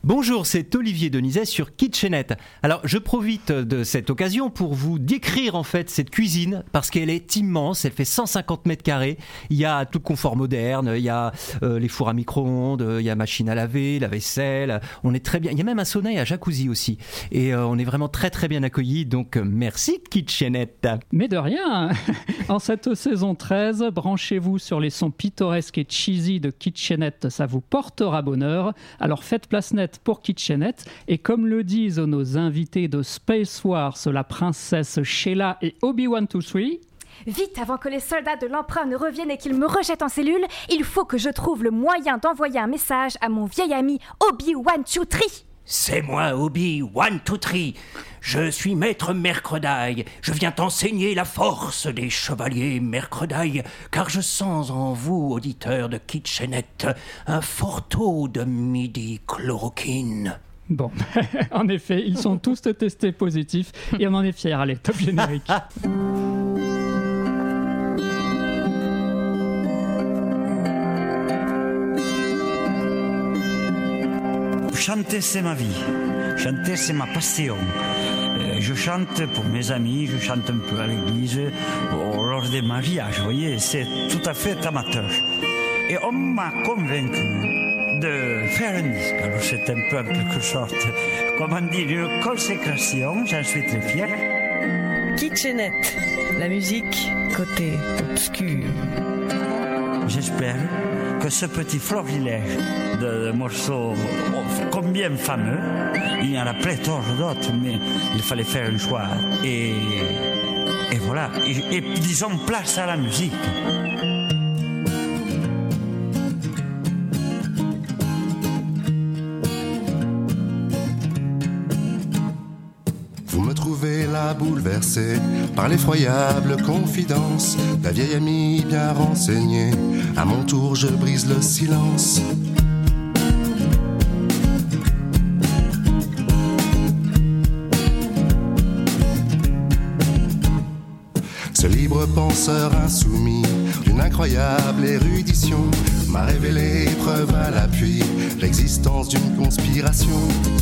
Bonjour, c'est Olivier Denizet sur Kitchenette. Alors, je profite de cette occasion pour vous décrire en fait cette cuisine parce qu'elle est immense, elle fait 150 mètres carrés. Il y a tout le confort moderne, il y a les fours à micro-ondes, il y a machine à laver, la vaisselle. On est très bien. Il y a même un sauna et un jacuzzi aussi. Et on est vraiment très très bien accueillis. Donc, merci Kitchenette. Mais de rien. En cette saison 13, branchez-vous sur les sons pittoresques et cheesy de Kitchenette. Ça vous portera bonheur. Alors faites place nette pour Kitchenette, et comme le disent nos invités de Space Wars, la princesse Sheila et Obi-Wan-2-3, vite, avant que les soldats de l'empereur ne reviennent et qu'ils me rejettent en cellule, il faut que je trouve le moyen d'envoyer un message à mon vieil ami Obi-Wan-2-3. C'est moi, Obi-Wan-2-3. Je suis maître Mercredai. Je viens t'enseigner la force des chevaliers Mercredai, car je sens en vous, auditeurs de Kitchenette, un fort taux de midi-chloroquine. Bon, en effet, ils sont tous testés positifs et on en est fiers. Allez, top générique. Chanter, c'est ma vie. Chanter, c'est ma passion. Je chante pour mes amis, je chante un peu à l'église, lors des mariages, vous voyez, c'est tout à fait amateur. Et on m'a convaincu de faire un disque. Alors c'est un peu en quelque sorte, comment dire, une consécration, j'en suis très fier. Kitchenette, la musique côté obscur. J'espère que ce petit florilège de morceaux combien fameux, il y en a pléthore d'autres, mais il fallait faire un choix. Et voilà, et disons place à la musique. Vous me trouvez là bouleversé par l'effroyable confidence d'un vieil ami bien renseigné. À mon tour je brise le silence. Ce libre penseur insoumis d'une incroyable érudition m'a révélé, preuve à l'appui, l'existence d'une conspiration.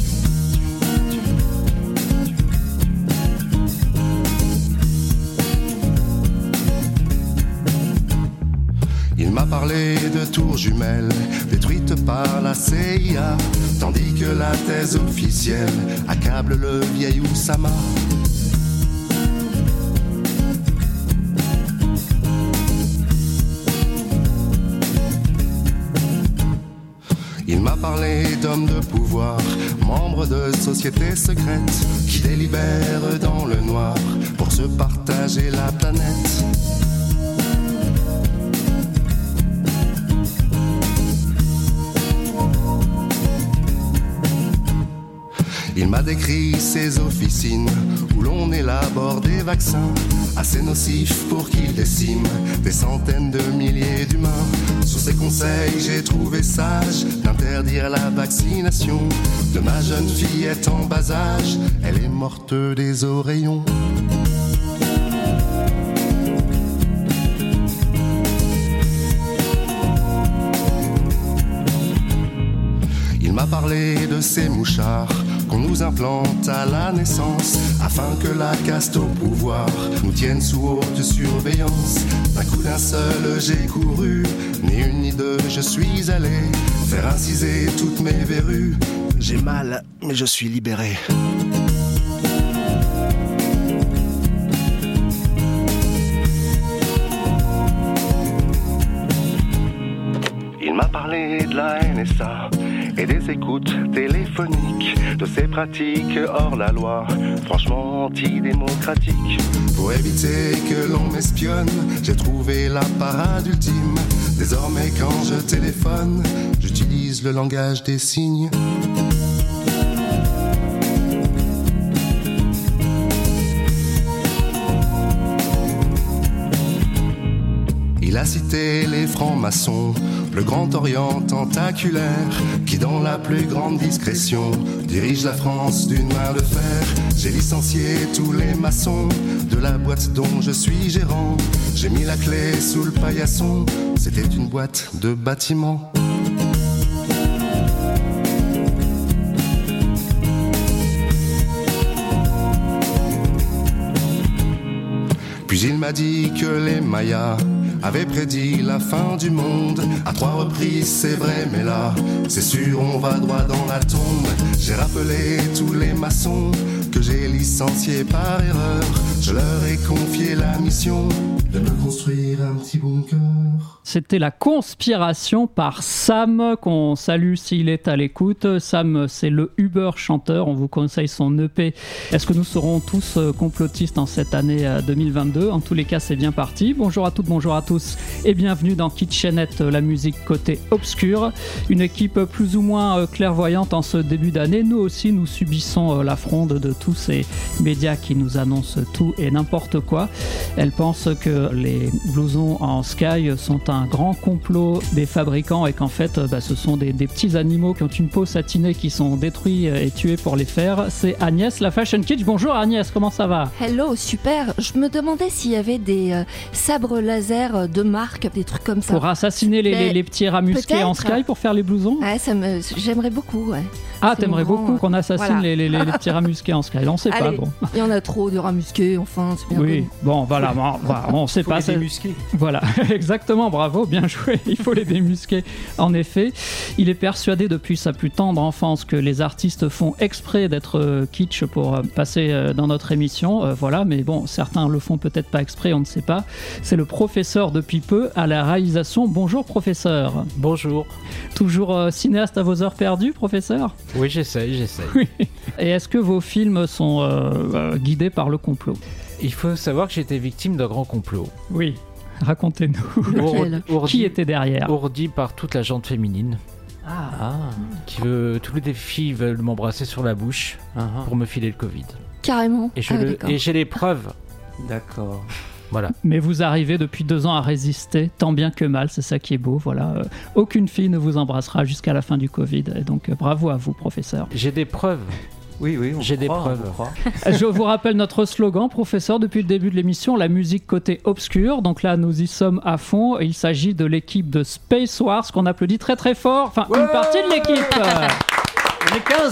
Il m'a parlé de tours jumelles détruites par la CIA, tandis que la thèse officielle accable le vieil Oussama. Il m'a parlé d'hommes de pouvoir, membres de sociétés secrètes, qui délibèrent dans le noir pour se partager la planète. Il m'a décrit ces officines où l'on élabore des vaccins assez nocifs pour qu'ils déciment des centaines de milliers d'humains. Sous ses conseils, j'ai trouvé sage d'interdire la vaccination de ma jeune fillette en bas âge. Elle est morte des oreillons. Il m'a parlé de ces mouchards qu'on nous implante à la naissance afin que la caste au pouvoir nous tienne sous haute surveillance. D'un coup d'un seul j'ai couru, ni une ni deux, je suis allé faire inciser toutes mes verrues. J'ai mal, mais je suis libéré. Il m'a parlé de la NSA et des écoutes téléphoniques, de ces pratiques hors la loi, franchement antidémocratiques. Pour éviter que l'on m'espionne, j'ai trouvé la parade ultime. Désormais quand je téléphone, j'utilise le langage des signes. Il a cité les francs-maçons, le Grand Orient tentaculaire, qui dans la plus grande discrétion dirige la France d'une main de fer. J'ai licencié tous les maçons de la boîte dont je suis gérant. J'ai mis la clé sous le paillasson, c'était une boîte de bâtiment. Puis il m'a dit que les Mayas avaient prédit la fin du monde à 3 reprises, c'est vrai, mais là, c'est sûr, on va droit dans la tombe. J'ai rappelé tous les maçons que j'ai licenciés par erreur. Je leur ai confié la mission de me construire un petit bunker. C'était La Conspiration par Sam, qu'on salue s'il est à l'écoute. Sam, c'est le Uber chanteur, on vous conseille son EP. Est-ce que nous serons tous complotistes en cette année 2022 ? En tous les cas, c'est bien parti. Bonjour à toutes, bonjour à tous et bienvenue dans Kitchenette, la musique côté obscur. Une équipe plus ou moins clairvoyante en ce début d'année. Nous aussi, nous subissons la fronde de tous ces médias qui nous annoncent tout et n'importe quoi. Elle pense que les blousons en sky sont un grand complot des fabricants et qu'en fait ce sont des petits animaux qui ont une peau satinée qui sont détruits et tués pour les faire. C'est Agnès, la Fashion Kitsch. Bonjour Agnès, comment ça va ? Hello, super. Je me demandais s'il y avait des sabres laser de marque, des trucs comme ça. Pour assassiner les petits rats musqués en sky pour faire les blousons ? Ouais, j'aimerais beaucoup, ouais. Ah, t'aimerais beaucoup qu'on assassine voilà. les petits rats musqués en sky. On sait pas, bon. Il y en a trop de rats musqués, enfin, c'est bien. Oui, bon, voilà, on sait pas. Il faut les démusquer. Voilà, exactement, bravo, bien joué. Il faut les démusquer. En effet, il est persuadé depuis sa plus tendre enfance que les artistes font exprès d'être kitsch pour passer dans notre émission. Voilà, mais bon, certains le font peut-être pas exprès, on ne sait pas. C'est le professeur depuis peu à la réalisation. Bonjour, professeur. Bonjour. Toujours cinéaste à vos heures perdues, professeur ? Oui, j'essaye. Oui. Et est-ce que vos films sont guidés par le complot ? Il faut savoir que j'ai été victime d'un grand complot. Oui, racontez-nous. Lequel ? Qui était derrière ? Ourdi par toute la gente féminine. Toutes les filles veulent m'embrasser sur la bouche pour me filer le Covid. Carrément. Et j'ai les preuves. D'accord. Voilà. Mais vous arrivez depuis 2 ans à résister, tant bien que mal, c'est ça qui est beau. Voilà. Aucune fille ne vous embrassera jusqu'à la fin du Covid. Et donc bravo à vous, professeur. J'ai des preuves. Oui, j'ai des preuves. Je vous rappelle notre slogan, professeur, depuis le début de l'émission, la musique côté obscur. Donc là, nous y sommes à fond. Il s'agit de l'équipe de Space Wars qu'on applaudit très très fort. Enfin, une partie de l'équipe. On est 15.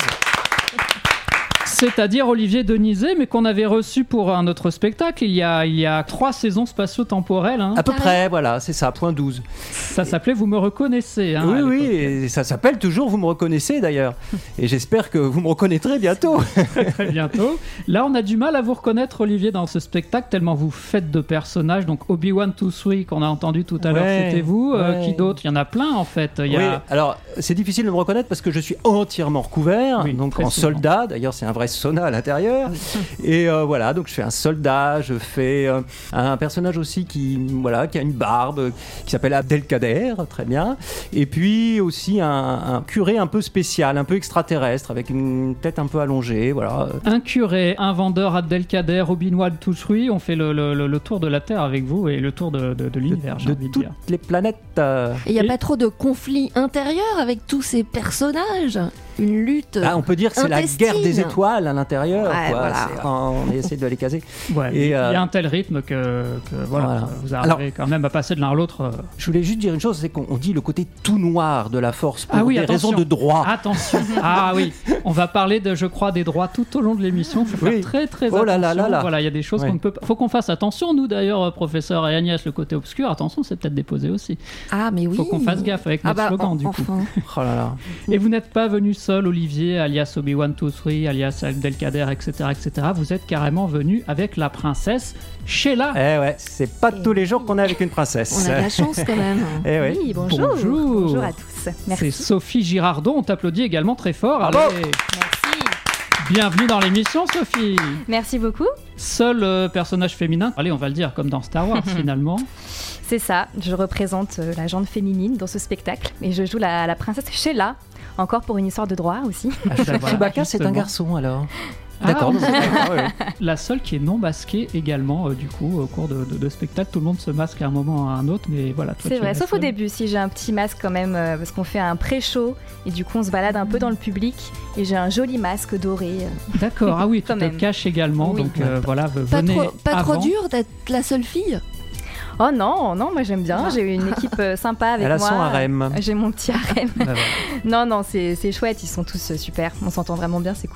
C'est-à-dire Olivier Denizet, mais qu'on avait reçu pour un autre spectacle il y a 3 saisons spatio-temporelles. À peu près, voilà, c'est ça, point 12. Ça s'appelait Vous me reconnaissez. Oui, et ça s'appelle toujours Vous me reconnaissez d'ailleurs. Et j'espère que vous me reconnaîtrez bientôt. Très bientôt. Là, on a du mal à vous reconnaître, Olivier, dans ce spectacle, tellement vous faites de personnages. Donc Obi-Wan Tousui, qu'on a entendu tout à l'heure, c'était vous. Qui d'autre ? Il y en a plein, en fait. Oui, alors c'est difficile de me reconnaître parce que je suis entièrement recouvert, donc en soldat. D'ailleurs, c'est un vrai sauna à l'intérieur. Et voilà, donc je fais un soldat, je fais un personnage aussi qui a une barbe, qui s'appelle Abdelkader, très bien. Et puis aussi un curé un peu spécial, un peu extraterrestre, avec une tête un peu allongée, voilà. Un curé, un vendeur, Abdelkader, Obi-Wan Tousui, on fait le tour de la Terre avec vous et le tour de l'univers, j'ai envie de toutes dire. les planètes. Et il n'y a pas trop de conflits intérieurs avec tous ces personnages ? Une lutte on peut dire que c'est la guerre des étoiles à l'intérieur. Ouais, quoi. voilà. On essaie de les caser. Ouais, et il y a un tel rythme que vous arrivez quand même à passer de l'un à l'autre. Je voulais juste dire une chose, c'est qu'on dit le côté tout noir de la force pour des attention. raisons de droit. Attention. Ah oui, on va parler je crois, des droits tout au long de l'émission. Il faut faire très très attention. Voilà, il y a des choses qu'on ne peut pas. Faut qu'on fasse attention, nous d'ailleurs, professeur et Agnès, le côté obscur. Attention, c'est peut-être déposé aussi. Ah mais oui. Faut qu'on fasse gaffe avec notre slogan du coup. Oh là là. Et vous n'êtes pas venu seul, Olivier, alias Obi-Wan Tousui, alias Abdelkader, etc., etc. Vous êtes carrément venu avec la princesse Sheila. Eh ouais, c'est pas tous les jours qu'on est avec une princesse. On a de la chance quand même. Eh ouais. Oui, bonjour. Bonjour à tous. Merci. C'est Sophie Girardot, on t'applaudit également très fort. Allez. Merci. Bienvenue dans l'émission, Sophie. Merci beaucoup. Seul personnage féminin, allez, on va le dire comme dans Star Wars finalement. C'est ça, je représente la gente féminine dans ce spectacle et je joue la princesse Sheila, encore pour une histoire de droit aussi. Chewbacca, c'est un garçon alors. D'accord. La seule qui est non masquée également, du coup, au cours de spectacle, tout le monde se masque à un moment ou à un autre, mais voilà. Toi, c'est vrai, sauf au début, si j'ai un petit masque quand même, parce qu'on fait un pré-show et du coup on se balade un peu dans le public et j'ai un joli masque doré. D'accord, ah oui, tu te caches également, oui. Donc voilà, venez pas trop avant. dur d'être la seule fille. Oh non, moi j'aime bien, j'ai une équipe sympa avec moi. Elle a son harem. J'ai mon petit harem. Non, c'est chouette, ils sont tous super, on s'entend vraiment bien, c'est cool.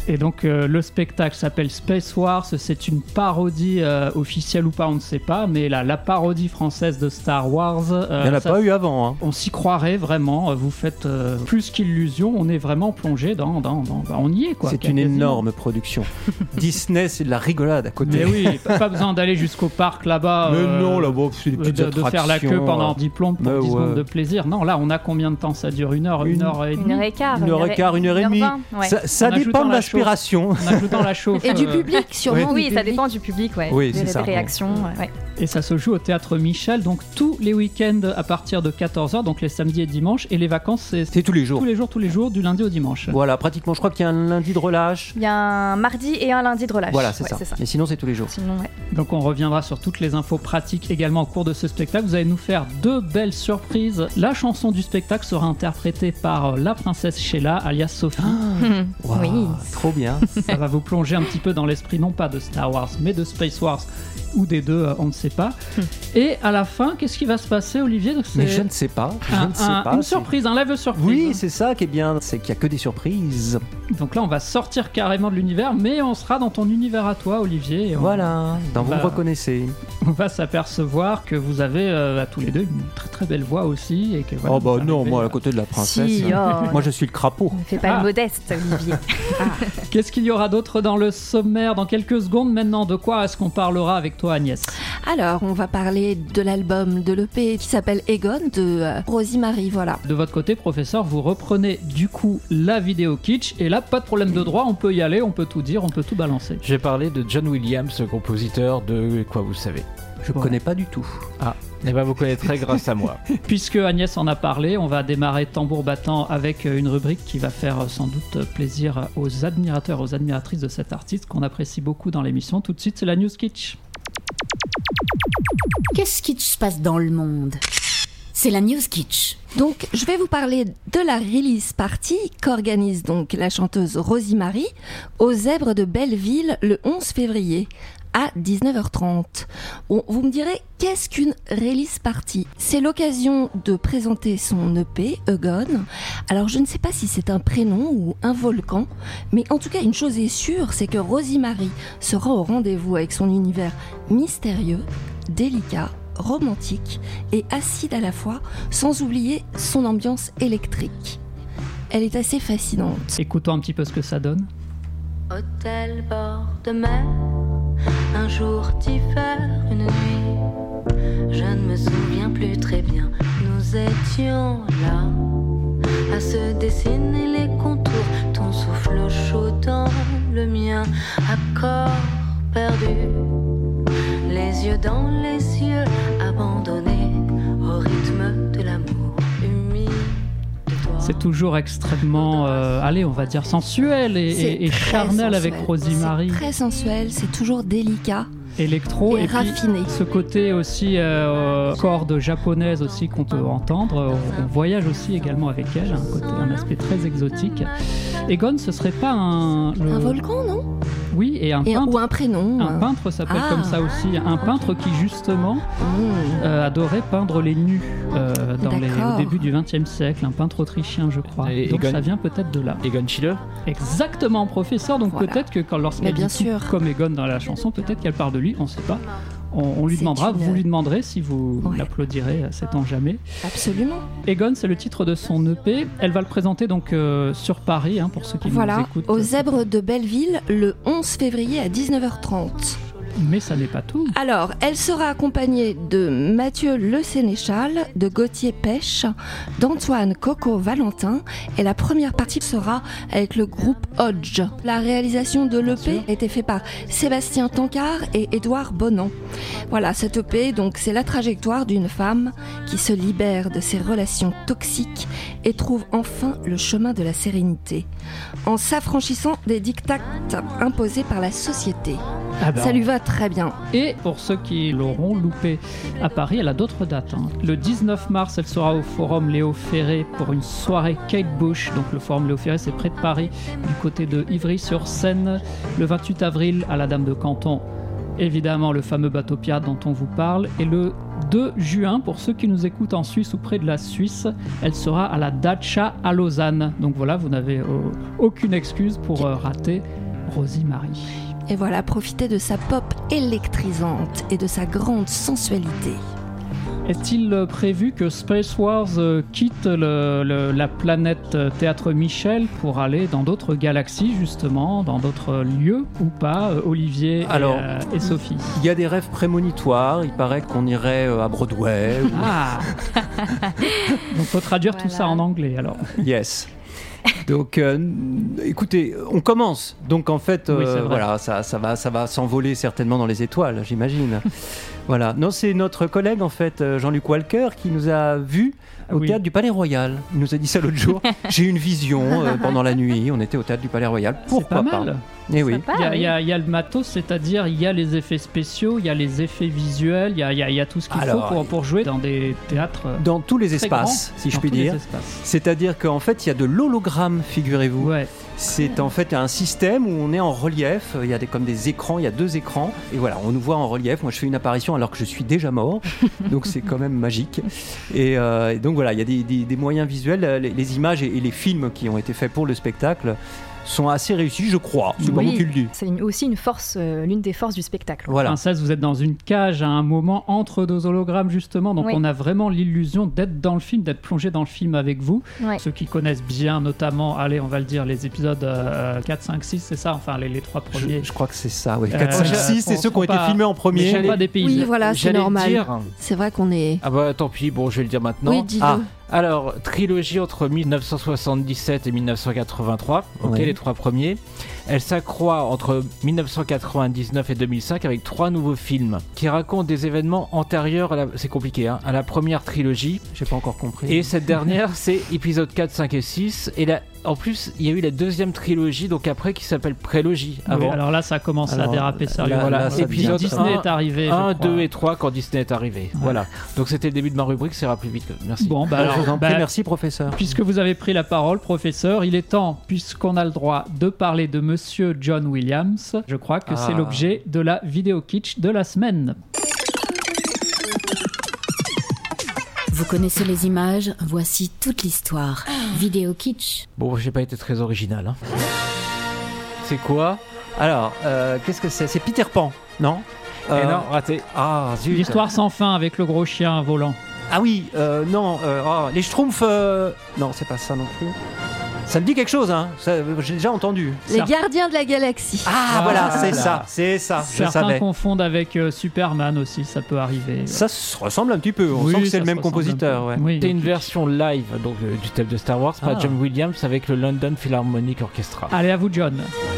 Et donc le spectacle s'appelle Space Wars, c'est une parodie officielle ou pas, on ne sait pas, mais la parodie française de Star Wars... Il n'y en a pas eu avant. Hein. On s'y croirait vraiment, vous faites plus qu'illusion, on est vraiment plongé dans on y est quoi. C'est une énorme production. Disney, c'est de la rigolade à côté. Mais oui, pas besoin d'aller jusqu'au parc là-bas. Mais non, là-bas, c'est des petites attractions. De faire la queue pendant 10 plombes pour 10 secondes de plaisir. Non, là, on a combien de temps? Ça dure 1 heure, 1 heure et demie? 1 heure et quart. 1 heure et quart, 1 heure et demie. Ça dépend de l'aspiration. En ajoutant la chauffe. Et du public, sûrement. Oui, ça dépend du public, Oui, c'est ça. Des réactions, ouais. Et ça se joue au Théâtre Michel, donc tous les week-ends à partir de 14h, donc les samedis et dimanches. Et les vacances, c'est tous les jours. Tous les jours, du lundi au dimanche. Voilà, pratiquement, je crois qu'il y a un lundi de relâche. Il y a un mardi et un lundi de relâche. Voilà, c'est ça. Mais sinon, c'est tous les jours. Donc on reviendra sur toutes les infos pratiques également au cours de ce spectacle. Vous allez nous faire 2 belles surprises. La chanson du spectacle sera interprétée par la princesse Sheila, alias Sophie. Wow, oui. Trop bien. Ça va vous plonger un petit peu dans l'esprit, non pas de Star Wars, mais de Space Wars, ou des deux, on ne sait pas. Et à la fin, qu'est-ce qui va se passer, Olivier? Mais je ne sais pas. Une surprise, un live surprise. Oui, c'est ça qui est bien, c'est qu'il n'y a que des surprises. Donc là, on va sortir carrément de l'univers, mais on sera dans ton univers à toi, Olivier. Voilà, vous me reconnaissez. On va s'apercevoir que vous avez à tous les deux une très très belle voix aussi. Et que, voilà, non, moi à côté de la princesse, moi je suis le crapaud. Ne fais pas le modeste, Olivier. Qu'est-ce qu'il y aura d'autre dans le sommaire dans quelques secondes? Maintenant, de quoi est-ce qu'on parlera avec toi, Agnès? Alors, on va parler de l'album, de l'EP qui s'appelle Egon de Rosie Marie, voilà. De votre côté, professeur, vous reprenez du coup la vidéo kitsch, et là, pas de problème de droit, on peut y aller, on peut tout dire, on peut tout balancer. J'ai parlé de John Williams, compositeur de quoi, vous savez? Je ne connais pas du tout. Ah, et bien vous connaîtrez grâce à moi. Puisque Agnès en a parlé, on va démarrer tambour battant avec une rubrique qui va faire sans doute plaisir aux admirateurs, aux admiratrices de cet artiste qu'on apprécie beaucoup dans l'émission. Tout de suite, c'est la News Kitsch. Qu'est-ce qui se passe dans le monde? C'est la News Kitsch. Donc, je vais vous parler de la release party qu'organise donc la chanteuse Rosie Marie aux Zèbres de Belleville le 11 février. À 19h30. Bon, vous me direz, qu'est-ce qu'une release party? C'est l'occasion de présenter son EP, Egon. Alors, je ne sais pas si c'est un prénom ou un volcan, mais en tout cas, une chose est sûre, c'est que Rosie Marie sera au rendez-vous avec son univers mystérieux, délicat, romantique et acide à la fois, sans oublier son ambiance électrique. Elle est assez fascinante. Écoutons un petit peu ce que ça donne. Hôtel bord de mer, un jour d'hiver, une nuit, je ne me souviens plus très bien. Nous étions là, à se dessiner les contours, ton souffle chaud dans le mien, accord perdu, les yeux dans les cieux, abandonnés au rythme de l'amour. C'est toujours extrêmement, on va dire sensuel et charnel avec Rosie Marie. C'est très sensuel, c'est toujours délicat. Électro et raffiné. Puis ce côté aussi cordes japonaises aussi qu'on peut entendre. On voyage aussi également avec elle, un aspect très exotique. Egon, ce serait pas un volcan, non? Oui, et un peintre. Ou un prénom. Un peintre s'appelle comme ça aussi. Un peintre qui justement adorait peindre les nus au début du XXe siècle. Un peintre autrichien, je crois. Donc Egon, ça vient peut-être de là. Egon Schiele. Exactement, professeur. Donc peut-être que lorsqu'elle dit comme Egon dans la chanson, peut-être qu'elle parle de lui. On ne sait pas. On lui demandera, vous lui demanderez si vous l'applaudirez, sait-on jamais. Absolument. Egon, c'est le titre de son EP. Elle va le présenter donc sur Paris, pour ceux qui nous écoutent. Aux Zèbres de Belleville, le 11 février à 19h30. Mais ça n'est pas tout. Alors, elle sera accompagnée de Mathieu Le Sénéchal, de Gauthier Pêche, d'Antoine Coco Valentin, et la première partie sera avec le groupe Hodge. La réalisation de l'EP a été faite par Sébastien Tancard et Édouard Bonan. Voilà, cette EP, donc, c'est la trajectoire d'une femme qui se libère de ses relations toxiques et trouve enfin le chemin de la sérénité, en s'affranchissant des dictats imposés par la société. Ça lui va très bien. Et pour ceux qui l'auront loupé à Paris, elle a d'autres dates. Le 19 mars, elle sera au Forum Léo Ferré pour une soirée Kate Bush. Donc le Forum Léo Ferré, c'est près de Paris, du côté de Ivry-sur-Seine. Le 28 avril, à la Dame de Canton, évidemment le fameux bateau pirate dont on vous parle. Et le 2 juin, pour ceux qui nous écoutent en Suisse ou près de la Suisse, elle sera à la Dacia à Lausanne. Donc voilà, vous n'avez aucune excuse pour rater Rosie Marie. Et voilà, profitez de sa pop électrisante et de sa grande sensualité. Est-il prévu que Space Wars quitte la planète Théâtre Michel pour aller dans d'autres galaxies, justement, dans d'autres lieux, ou pas, Olivier et Sophie? Il y a des rêves prémonitoires, il paraît qu'on irait à Broadway. Ah. Donc faut traduire tout ça en anglais, alors. Yes. Donc, écoutez, on commence. Donc, en fait, voilà, ça va s'envoler certainement dans les étoiles, j'imagine. Voilà. Non, c'est notre collègue, en fait, Jean-Luc Walker, qui nous a vus au théâtre du Palais Royal. Il nous a dit ça l'autre jour. J'ai eu une vision pendant la nuit. On était au théâtre du Palais Royal. Pourquoi pas? Eh oui. Il y a le matos, c'est-à-dire il y a les effets spéciaux, il y a les effets visuels, il y a tout ce qu'il faut pour jouer dans des théâtres dans tous les espaces, si je puis dire. C'est-à-dire qu'en fait, il y a de l'hologramme, figurez-vous. Ouais. C'est en fait un système où on est en relief. Il y a comme des écrans, il y a 2 écrans. Et voilà, on nous voit en relief. Moi, je fais une apparition alors que je suis déjà mort. Donc, c'est quand même magique. Et donc, voilà, il y a des moyens visuels. Les images et les films qui ont été faits pour le spectacle sont assez réussis, je crois. C'est pas moi qui le dis. C'est aussi une force, l'une des forces du spectacle. Voilà. Princesse, vous êtes dans une cage à un moment entre 2 hologrammes, justement. Donc, on a vraiment l'illusion d'être dans le film, d'être plongé dans le film avec vous. Ouais. Ceux qui connaissent bien, notamment, allez, on va le dire, les épisodes 4, 5, 6, c'est ça? Enfin, les 3 premiers. Je crois que c'est ça, oui. 4, 5, 6, c'est ceux qui ont été filmés en premier. Pas des pays. Oui, voilà, c'est normal. C'est vrai qu'on est... Ah bah, tant pis, bon, je vais le dire maintenant. Oui, dis-le. Alors, trilogie entre 1977 et 1983, les 3 premiers. Elle s'accroît entre 1999 et 2005 avec 3 nouveaux films qui racontent des événements antérieurs c'est compliqué, à la première trilogie. J'ai pas encore compris. Et cette dernière, c'est épisode 4, 5 et 6. Et en plus, il y a eu la 2e trilogie, donc après, qui s'appelle prélogie. Oui, alors là, ça commence à déraper sérieusement. Voilà, épisode Disney est arrivé. 1, 2 et 3 quand Disney est arrivé. Ouais. Voilà. Donc c'était le début de ma rubrique, ça ira plus vite. Merci. Bon, je vous en prie, merci professeur. Puisque vous avez pris la parole, professeur, il est temps, puisqu'on a le droit de parler de Monsieur John Williams, je crois que c'est l'objet de la vidéo kitsch de la semaine. Vous connaissez les images, voici toute l'histoire. Vidéo kitsch. Bon, j'ai pas été très original. C'est quoi? Alors, qu'est-ce que c'est? C'est Peter Pan, non? Non, raté. Ah, zut. L'histoire sans fin avec le gros chien volant. Ah oui, non, les Schtroumpfs... Non, c'est pas ça non plus. Ça me dit quelque chose, hein. J'ai déjà entendu. Les gardiens de la galaxie. Ah, voilà, c'est ça. Certains confondent avec Superman aussi, ça peut arriver. Ça se ressemble un petit peu, on sent que c'est le même compositeur. Ouais. Oui, c'est une version live donc, du thème de Star Wars par John Williams avec le London Philharmonic Orchestra. Allez, à vous John.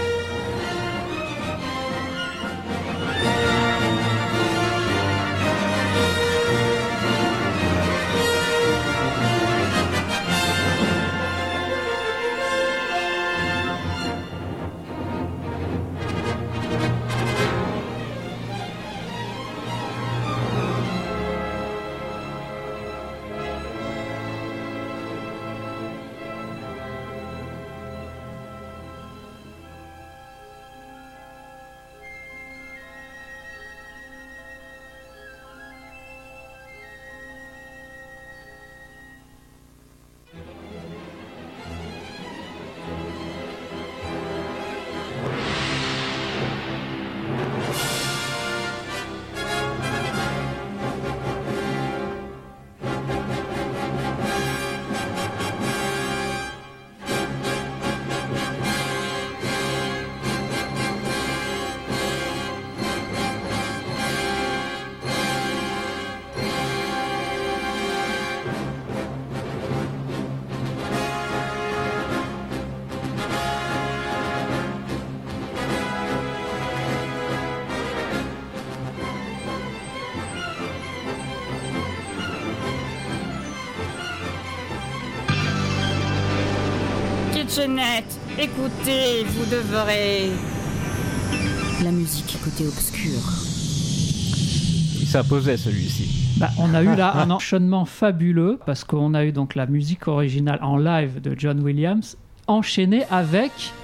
Kitchenette, écoutez, vous devrez... La musique côté obscur. Il s'imposait celui-ci. On a eu là un enchaînement fabuleux parce qu'on a eu donc la musique originale en live de John Williams enchaînée avec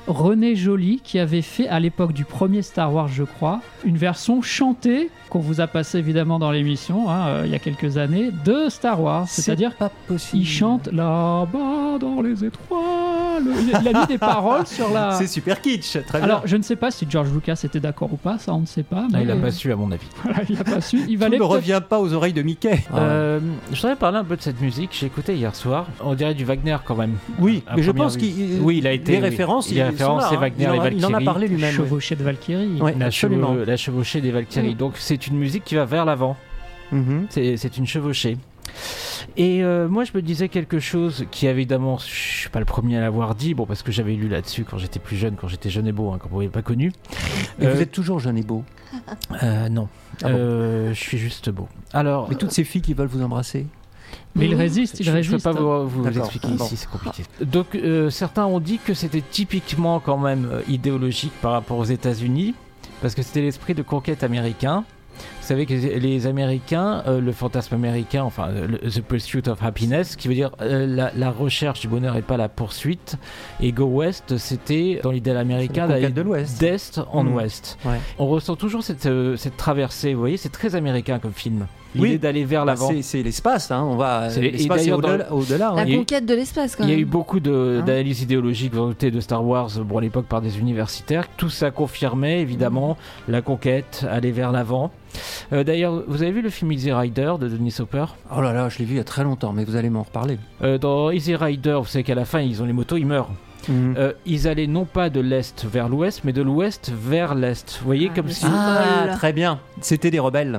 René Joly, qui avait fait à l'époque du premier Star Wars, je crois, une version chantée qu'on vous a passée évidemment dans l'émission il y a quelques années de Star Wars. C'est-à-dire pas possible. Il chante là-bas dans les étoiles. Il a mis des paroles sur la. C'est super kitsch, très bien. Alors je ne sais pas si George Lucas était d'accord ou pas, ça on ne sait pas. Mais... il n'a pas su à mon avis. Voilà, il n'a pas su. Il Tout ne revient pas aux oreilles de Mickey. Je voudrais parler un peu de cette musique. J'ai écouté hier soir. On dirait du Wagner quand même. Oui, mais je pense qu'il. Oui, il a été. Les références, les références, c'est Wagner et Valkyrie. Il en a parlé lui-même. Chevauché de Valkyrie. Ouais, la chevauchée des Valkyries. Donc c'est une musique qui va vers l'avant. C'est une chevauchée. Et moi je me disais quelque chose qui évidemment, je suis pas le premier à l'avoir dit, parce que j'avais lu là-dessus quand j'étais plus jeune, quand j'étais jeune et beau, quand vous m'avez pas connu. Et vous êtes toujours jeune et beau? Non, je suis juste beau. Alors, mais toutes ces filles qui veulent vous embrasser? Mais il résiste. Je ne peux pas vous expliquer ici, c'est compliqué. Donc certains ont dit que c'était typiquement quand même idéologique par rapport aux États-Unis, parce que c'était l'esprit de conquête américain. Vous savez que les Américains, le fantasme américain, enfin, the pursuit of happiness, qui veut dire la recherche du bonheur et pas la poursuite. Et Go West, c'était dans l'idéal américain d'aller d'est en ouest. Ouais. On ressent toujours cette traversée, vous voyez, c'est très américain comme film. L'idée d'aller vers l'avant. C'est l'espace, on va. L'espace et au-delà. La conquête de l'espace, quand même. Il y a eu beaucoup d'analyses idéologiques de Star Wars, à l'époque par des universitaires. Tout ça confirmait évidemment la conquête, aller vers l'avant. D'ailleurs, vous avez vu le film Easy Rider de Dennis Hopper? Oh là là, je l'ai vu il y a très longtemps, mais vous allez m'en reparler. Dans Easy Rider, vous savez qu'à la fin, ils ont les motos, ils meurent. Ils allaient non pas de l'est vers l'ouest, mais de l'ouest vers l'est. Vous voyez, comme si. Ah, très bien. C'était des rebelles.